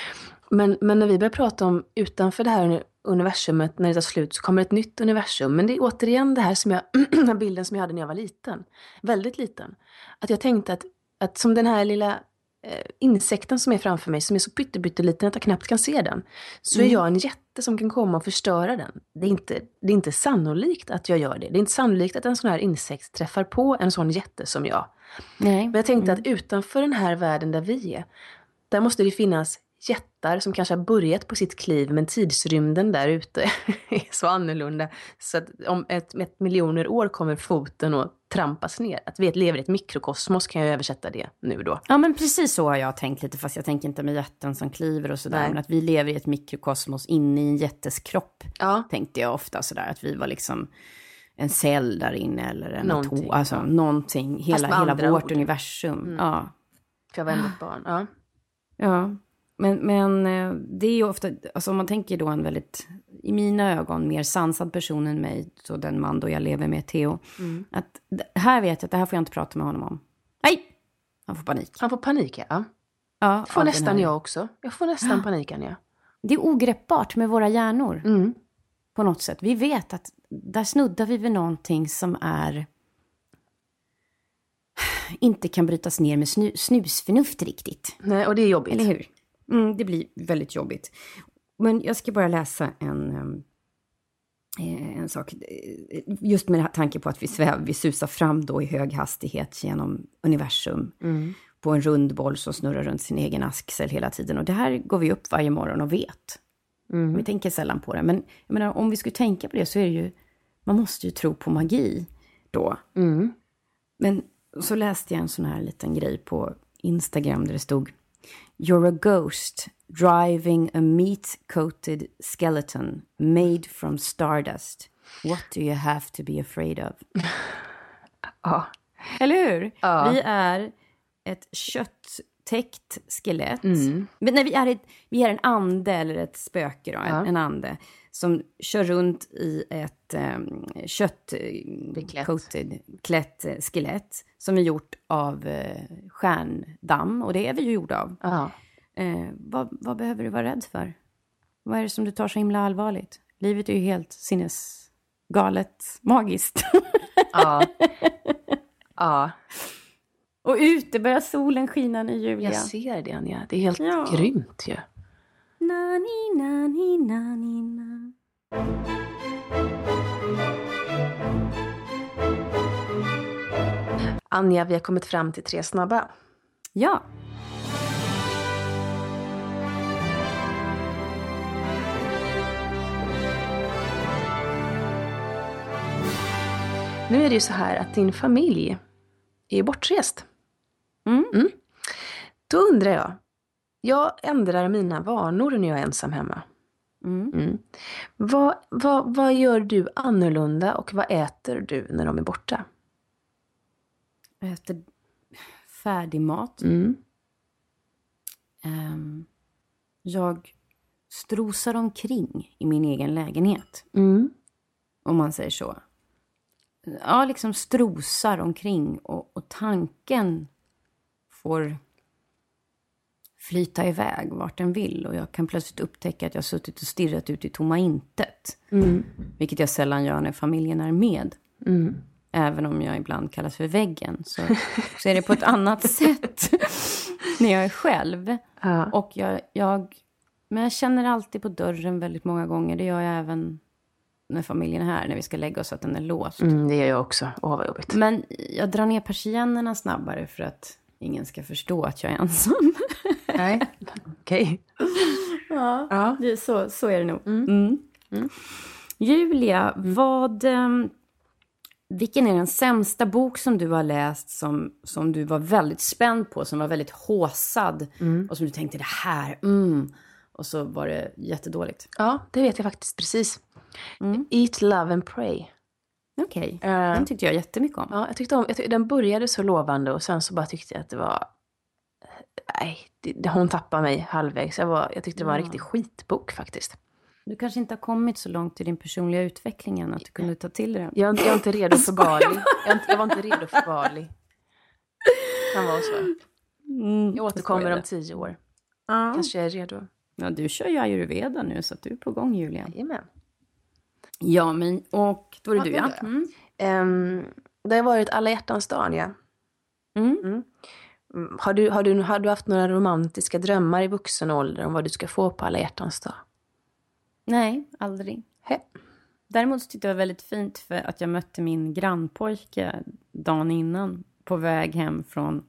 Men, men när vi börjar prata om utanför det här universumet, när det tar slut så kommer ett nytt universum. Men det är återigen det här som jag, den här bilden som jag hade när jag var liten. Väldigt liten. Att jag tänkte att, att som den här lilla eh, insekten som är framför mig, som är så pytteliten att jag knappt kan se den. Så mm. är jag en jätte som kan komma och förstöra den. Det är, inte, det är inte sannolikt att jag gör det. Det är inte sannolikt att en sån här insekt träffar på en sån jätte som jag. Nej. Men jag tänkte mm. att utanför den här världen där vi är, där måste det finnas jättar som kanske har börjat på sitt kliv, men tidsrymden där ute är så annorlunda. Så att om ett, ett miljoner år kommer foten att trampas ner. Att vi lever i ett mikrokosmos, kan jag översätta det nu då. Ja, men precis så har jag tänkt lite, fast jag tänker inte med jätten som kliver och sådär. Nej. Men att vi lever i ett mikrokosmos inne i en jättes kropp, ja. Tänkte jag ofta sådär. Att vi var liksom en cell där inne eller en någonting, atom, alltså ja. någonting. Hela, hela vårt ord. universum. Mm. Ja. För jag var ändå ett barn, ja. Ja. Men, men det är ju ofta, alltså om man tänker då en väldigt, i mina ögon, mer sansad person än mig, så den man då jag lever med, Theo, mm. att här vet jag att det här får jag inte prata med honom om. Nej! Han får panik. Han får panik, ja. Ja, får nästan jag också. Jag får nästan paniken, ja. Det är ogreppbart med våra hjärnor. Mm. På något sätt. Vi vet att där snuddar vi vid någonting som är inte kan brytas ner med snu, snusförnuft riktigt. Nej, och det är jobbigt. Eller hur? Mm, det blir väldigt jobbigt. Men jag ska bara läsa en, eh, en sak. Just med tanke på att vi, sväv, vi susar fram då i hög hastighet genom universum. Mm. På en rund boll som snurrar runt sin egen axel hela tiden. Och det här går vi upp varje morgon och vet. Mm. Vi tänker sällan på det. Men jag menar, om vi skulle tänka på det så är det ju... Man måste ju tro på magi då. Mm. Men så läste jag en sån här liten grej på Instagram där det stod: You're a ghost driving a meat-coated skeleton made from stardust. What do you have to be afraid of? Ja. Eller hur? Ja. Vi är ett köttäckt skelett. Mm. Men när vi är, ett, vi är en ande eller ett spöke då, ja. en, en ande som kör runt i ett um, kött-coated klätt skelett som är gjort av uh, stjärndamm, och det är vi ju gjorda av. Ja. Uh, vad, vad behöver du vara rädd för? Vad är det som du tar så himla allvarligt? Livet är ju helt sinnesgalet, magiskt. Ja. Ja. Och ute börjar solen skina i Julia. Jag ser det, Anja. Det är helt ja. grymt ju. Nani, nani, nani, na. Anja, vi har kommit fram till tre snabba. Ja. Nu är det ju så här att din familj är bortrest. Mm. Mm. Då undrar jag. Jag ändrar mina vanor när jag är ensam hemma. Mm. Mm. Vad, vad, vad gör du annorlunda och vad äter du när de är borta? Jag äter färdig mat. Mm. Um, jag strosar omkring i min egen lägenhet. Mm. Om man säger så. Ja, liksom strosar omkring. Och, och tanken får flyta iväg vart den vill. Och jag kan plötsligt upptäcka att jag har suttit och stirrat ut i tomma intet. Mm. Vilket jag sällan gör när familjen är med. Mm. Även om jag ibland kallas för väggen. Så, så är det på ett annat sätt när jag är själv. Ja. Och jag, jag... Men jag känner alltid på dörren väldigt många gånger. Det gör jag även när familjen är här. När vi ska lägga oss att den är låst. Mm, det gör jag också. Åh, vad jobbigt. Men jag drar ner persiennerna snabbare för att ingen ska förstå att jag är ensam. Nej, okej. Okay. Ja, ja. Det är så, så är det nog. Mm. Mm. Mm. Julia, vad... Um, vilken är den sämsta bok som du har läst som, som du var väldigt spänd på, som var väldigt håsad mm. och som du tänkte det här, mm. och så var det jättedåligt? Ja, det vet jag faktiskt precis. Mm. Eat, Love and Pray. Okej, okay. uh, den tyckte jag jättemycket om. Ja, jag tyckte om, jag tyckte, den började så lovande och sen så bara tyckte jag att det var, nej, det, hon tappade mig halvvägs. Jag, var, jag tyckte det var en ja. riktig skitbok faktiskt. Du kanske inte har kommit så långt i din personliga utveckling än att du kunde ta till den. Jag, jag är inte redo för Bali. Jag, jag var inte redo för Bali. Kan vara så. Mm, jag återkommer om tio år. Ja. Kanske jag är redo. Ja, du kör ju ayurveda nu så att du är på gång, Julia. Jajamän. Ja, men och då är det ja, du, ja. Mm. Um, det har varit alla hjärtans dag, ja. Mm. Mm. Har, du, har, du, har du haft några romantiska drömmar i vuxen ålder om vad du ska få på alla hjärtans dag? Nej, aldrig. He. Däremot tyckte jag det var väldigt fint för att jag mötte min grannpojke dagen innan på väg hem från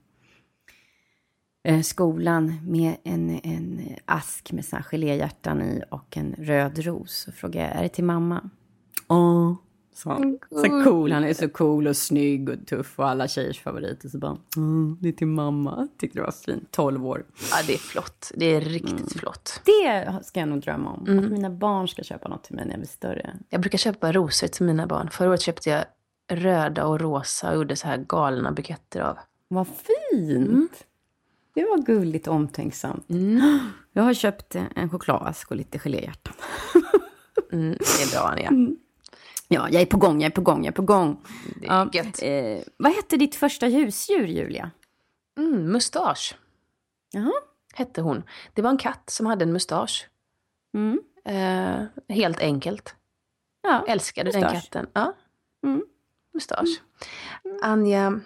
eh, skolan med en, en ask med såna geléhjärtan i och en röd ros. Så frågade jag, är det till mamma? Åh, så, mm, cool. Så cool, han är så cool och snygg och tuff och alla tjejers favoriter. Så bara, mm, det är till mamma. Tyckte det var fint, tolv år. Ja, det är flott. Det är riktigt mm. flott. Det ska jag nog drömma om. Mm. Att mina barn ska köpa något till mig när jag blir större. Jag brukar köpa rosor till mina barn. Förra året köpte jag röda och rosa och gjorde så här galna buketter av. Vad fint! Mm. Det var gulligt och omtänksamt. Mm. Jag har köpt en chokladask och lite geléhjärtan. mm, det är bra, Anja. Mm. Ja, jag är på gång, jag är på gång, jag är på gång. Det är ja, eh, vad hette ditt första husdjur, Julia? Mm, mustasch. Jaha. Hette hon. Det var en katt som hade en mustasch. Mm. Eh, helt enkelt. Ja, älskade mustasch. Den katten. Ja. Mm. Mustasch. Mm. Anja,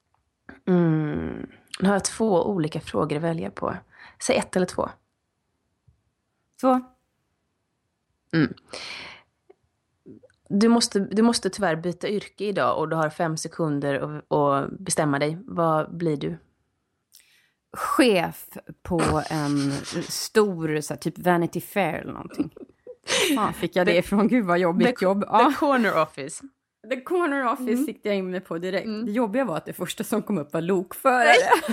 mm, nu har jag två olika frågor att välja på. Säg ett eller två. Två. Mm. Du måste, du måste tyvärr byta yrke idag och du har fem sekunder att bestämma dig. Vad blir du? Chef på en stor så här, typ Vanity Fair eller någonting. Fan, fick jag det ifrån? Gud vad jobbigt the, jobb. The ja. corner office. The corner office mm. siktade jag in mig på direkt. Mm. Det jobbiga var att det första som kom upp var lokförare.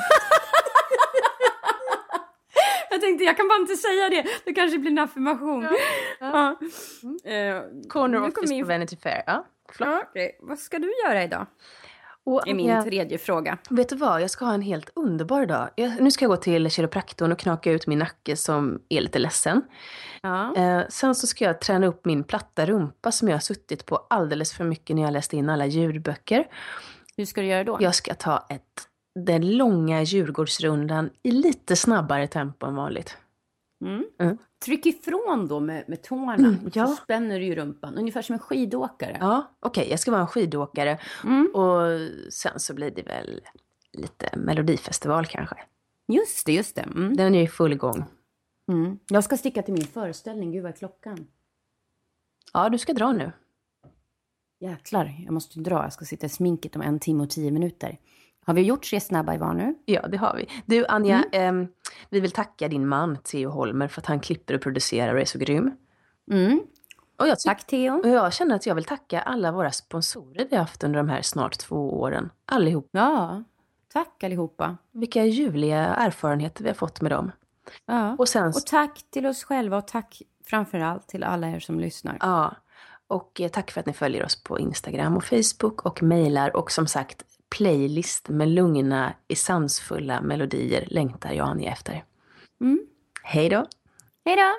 Jag tänkte, jag kan bara inte säga det. Det kanske blir en affirmation. Ja. Ja. Mm. Uh, corner office in... på Vanity Fair. Ja, ja, okay. Vad ska du göra idag? Och, är min jag, tredje fråga. Vet du vad? Jag ska ha en helt underbar dag. Jag, nu ska jag gå till kiropraktorn och knaka ut min nacke som är lite ledsen. Ja. Eh, sen så ska jag träna upp min platta rumpa som jag har suttit på alldeles för mycket när jag läst in alla ljudböcker. Hur ska du göra då? Jag ska ta ett, den långa Djurgårdsrundan i lite snabbare tempo än vanligt. Mm. Mm. Tryck ifrån då med, med tårna. Mm, ja. Så spänner du ju rumpan. Ungefär som en skidåkare. Ja, okej. Okay, jag ska vara en skidåkare. Mm. Och sen så blir det väl lite Melodifestival kanske. Just det, just det. Mm. Den är ju i full gång. Mm. Jag ska sticka till min föreställning. Gud, vad är klockan? Ja, du ska dra nu. Jäklar, jag måste dra. Jag ska sitta i sminket om en timme och tio minuter. Har vi gjort tre snabba i var nu? Ja, det har vi. Du, Anja, mm. eh, vi vill tacka din man, Theo Holmer, för att han klipper och producerar och är så grym. Mm. Och jag Tack, Theo. Och jag känner att jag vill tacka alla våra sponsorer vi har haft under de här snart två åren. Allihop. Ja, tack allihopa. Vilka ljuvliga erfarenheter vi har fått med dem. Ja, och, sen... och tack till oss själva och tack framförallt till alla er som lyssnar. Ja, och tack för att ni följer oss på Instagram och Facebook och mejlar. Och som sagt, playlist med lugna, essenfulla melodier längtar jag och Anja efter. Mm. Hej då! Hej då!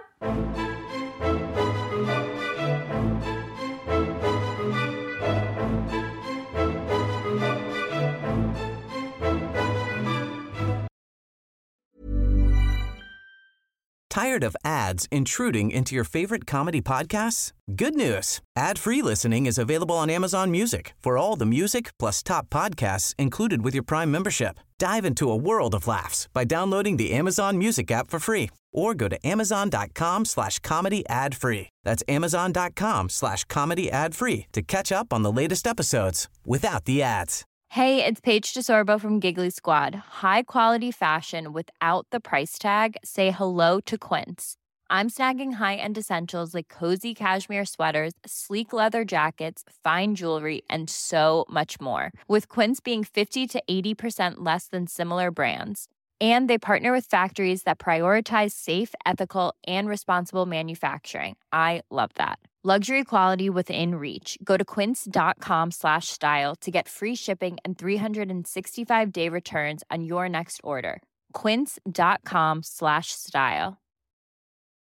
Tired of ads intruding into your favorite comedy podcasts? Good news. Ad-free listening is available on Amazon Music for all the music plus top podcasts included with your Prime membership. Dive into a world of laughs by downloading the Amazon Music app for free or go to amazon.com slash comedy ad free. That's amazon.com slash comedy ad free to catch up on the latest episodes without the ads. Hey, it's Paige DeSorbo from Giggly Squad. High quality fashion without the price tag. Say hello to Quince. I'm snagging high-end essentials like cozy cashmere sweaters, sleek leather jackets, fine jewelry, and so much more. With Quince being fifty to eighty percent less than similar brands. And they partner with factories that prioritize safe, ethical, and responsible manufacturing. I love that. Luxury quality within reach. Go to quince.com slash style to get free shipping and three sixty-five day returns on your next order. Quince.com slash style.